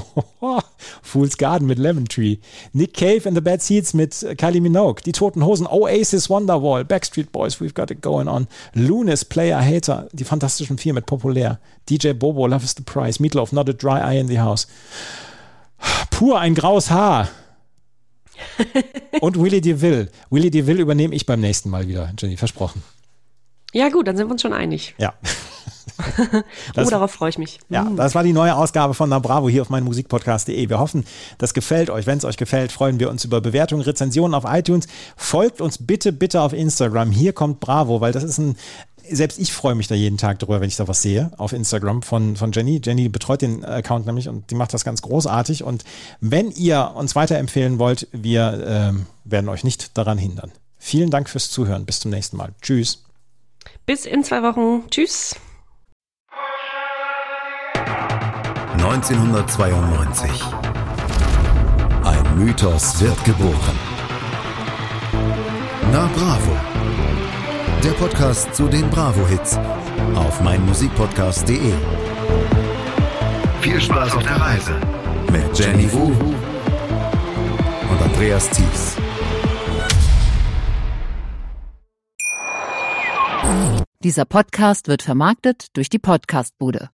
Speaker 3: Fool's Garden mit Lemon Tree, Nick Cave and the Bad Seeds mit Kylie Minogue, Die Toten Hosen, Oasis, Wonderwall, Backstreet Boys, We've Got It Going On, Lunis, Player, Hater, Die Fantastischen Vier mit Populär, D J Bobo, Love is the Price, Meatloaf, Not a Dry Eye in the House, Pur ein graues Haar und Willie DeVille. Willie DeVille übernehme ich beim nächsten Mal wieder, Jenny, versprochen.
Speaker 4: Ja gut, dann sind wir uns schon einig.
Speaker 3: Ja.
Speaker 4: Das, oh, darauf freue ich mich.
Speaker 3: Ja, das war die neue Ausgabe von Na Bravo hier auf meinmusikpodcast punkt de. Wir hoffen, das gefällt euch. Wenn es euch gefällt, freuen wir uns über Bewertungen, Rezensionen auf iTunes. Folgt uns bitte, bitte auf Instagram. Hier kommt Bravo, weil das ist ein, selbst ich freue mich da jeden Tag drüber, wenn ich da was sehe auf Instagram von, von Jenny. Jenny betreut den Account nämlich und die macht das ganz großartig. Und wenn ihr uns weiterempfehlen wollt, wir ähm, werden euch nicht daran hindern. Vielen Dank fürs Zuhören. Bis zum nächsten Mal. Tschüss.
Speaker 4: Bis in zwei Wochen. Tschüss.
Speaker 1: neunzehnhundertzweiundneunzig. Ein Mythos wird geboren. Na Bravo. Der Podcast zu den Bravo-Hits auf meinmusikpodcast punkt de. Viel Spaß auf der Reise mit Jenny Wu und Andreas Thies.
Speaker 13: Dieser Podcast wird vermarktet durch die Podcastbude.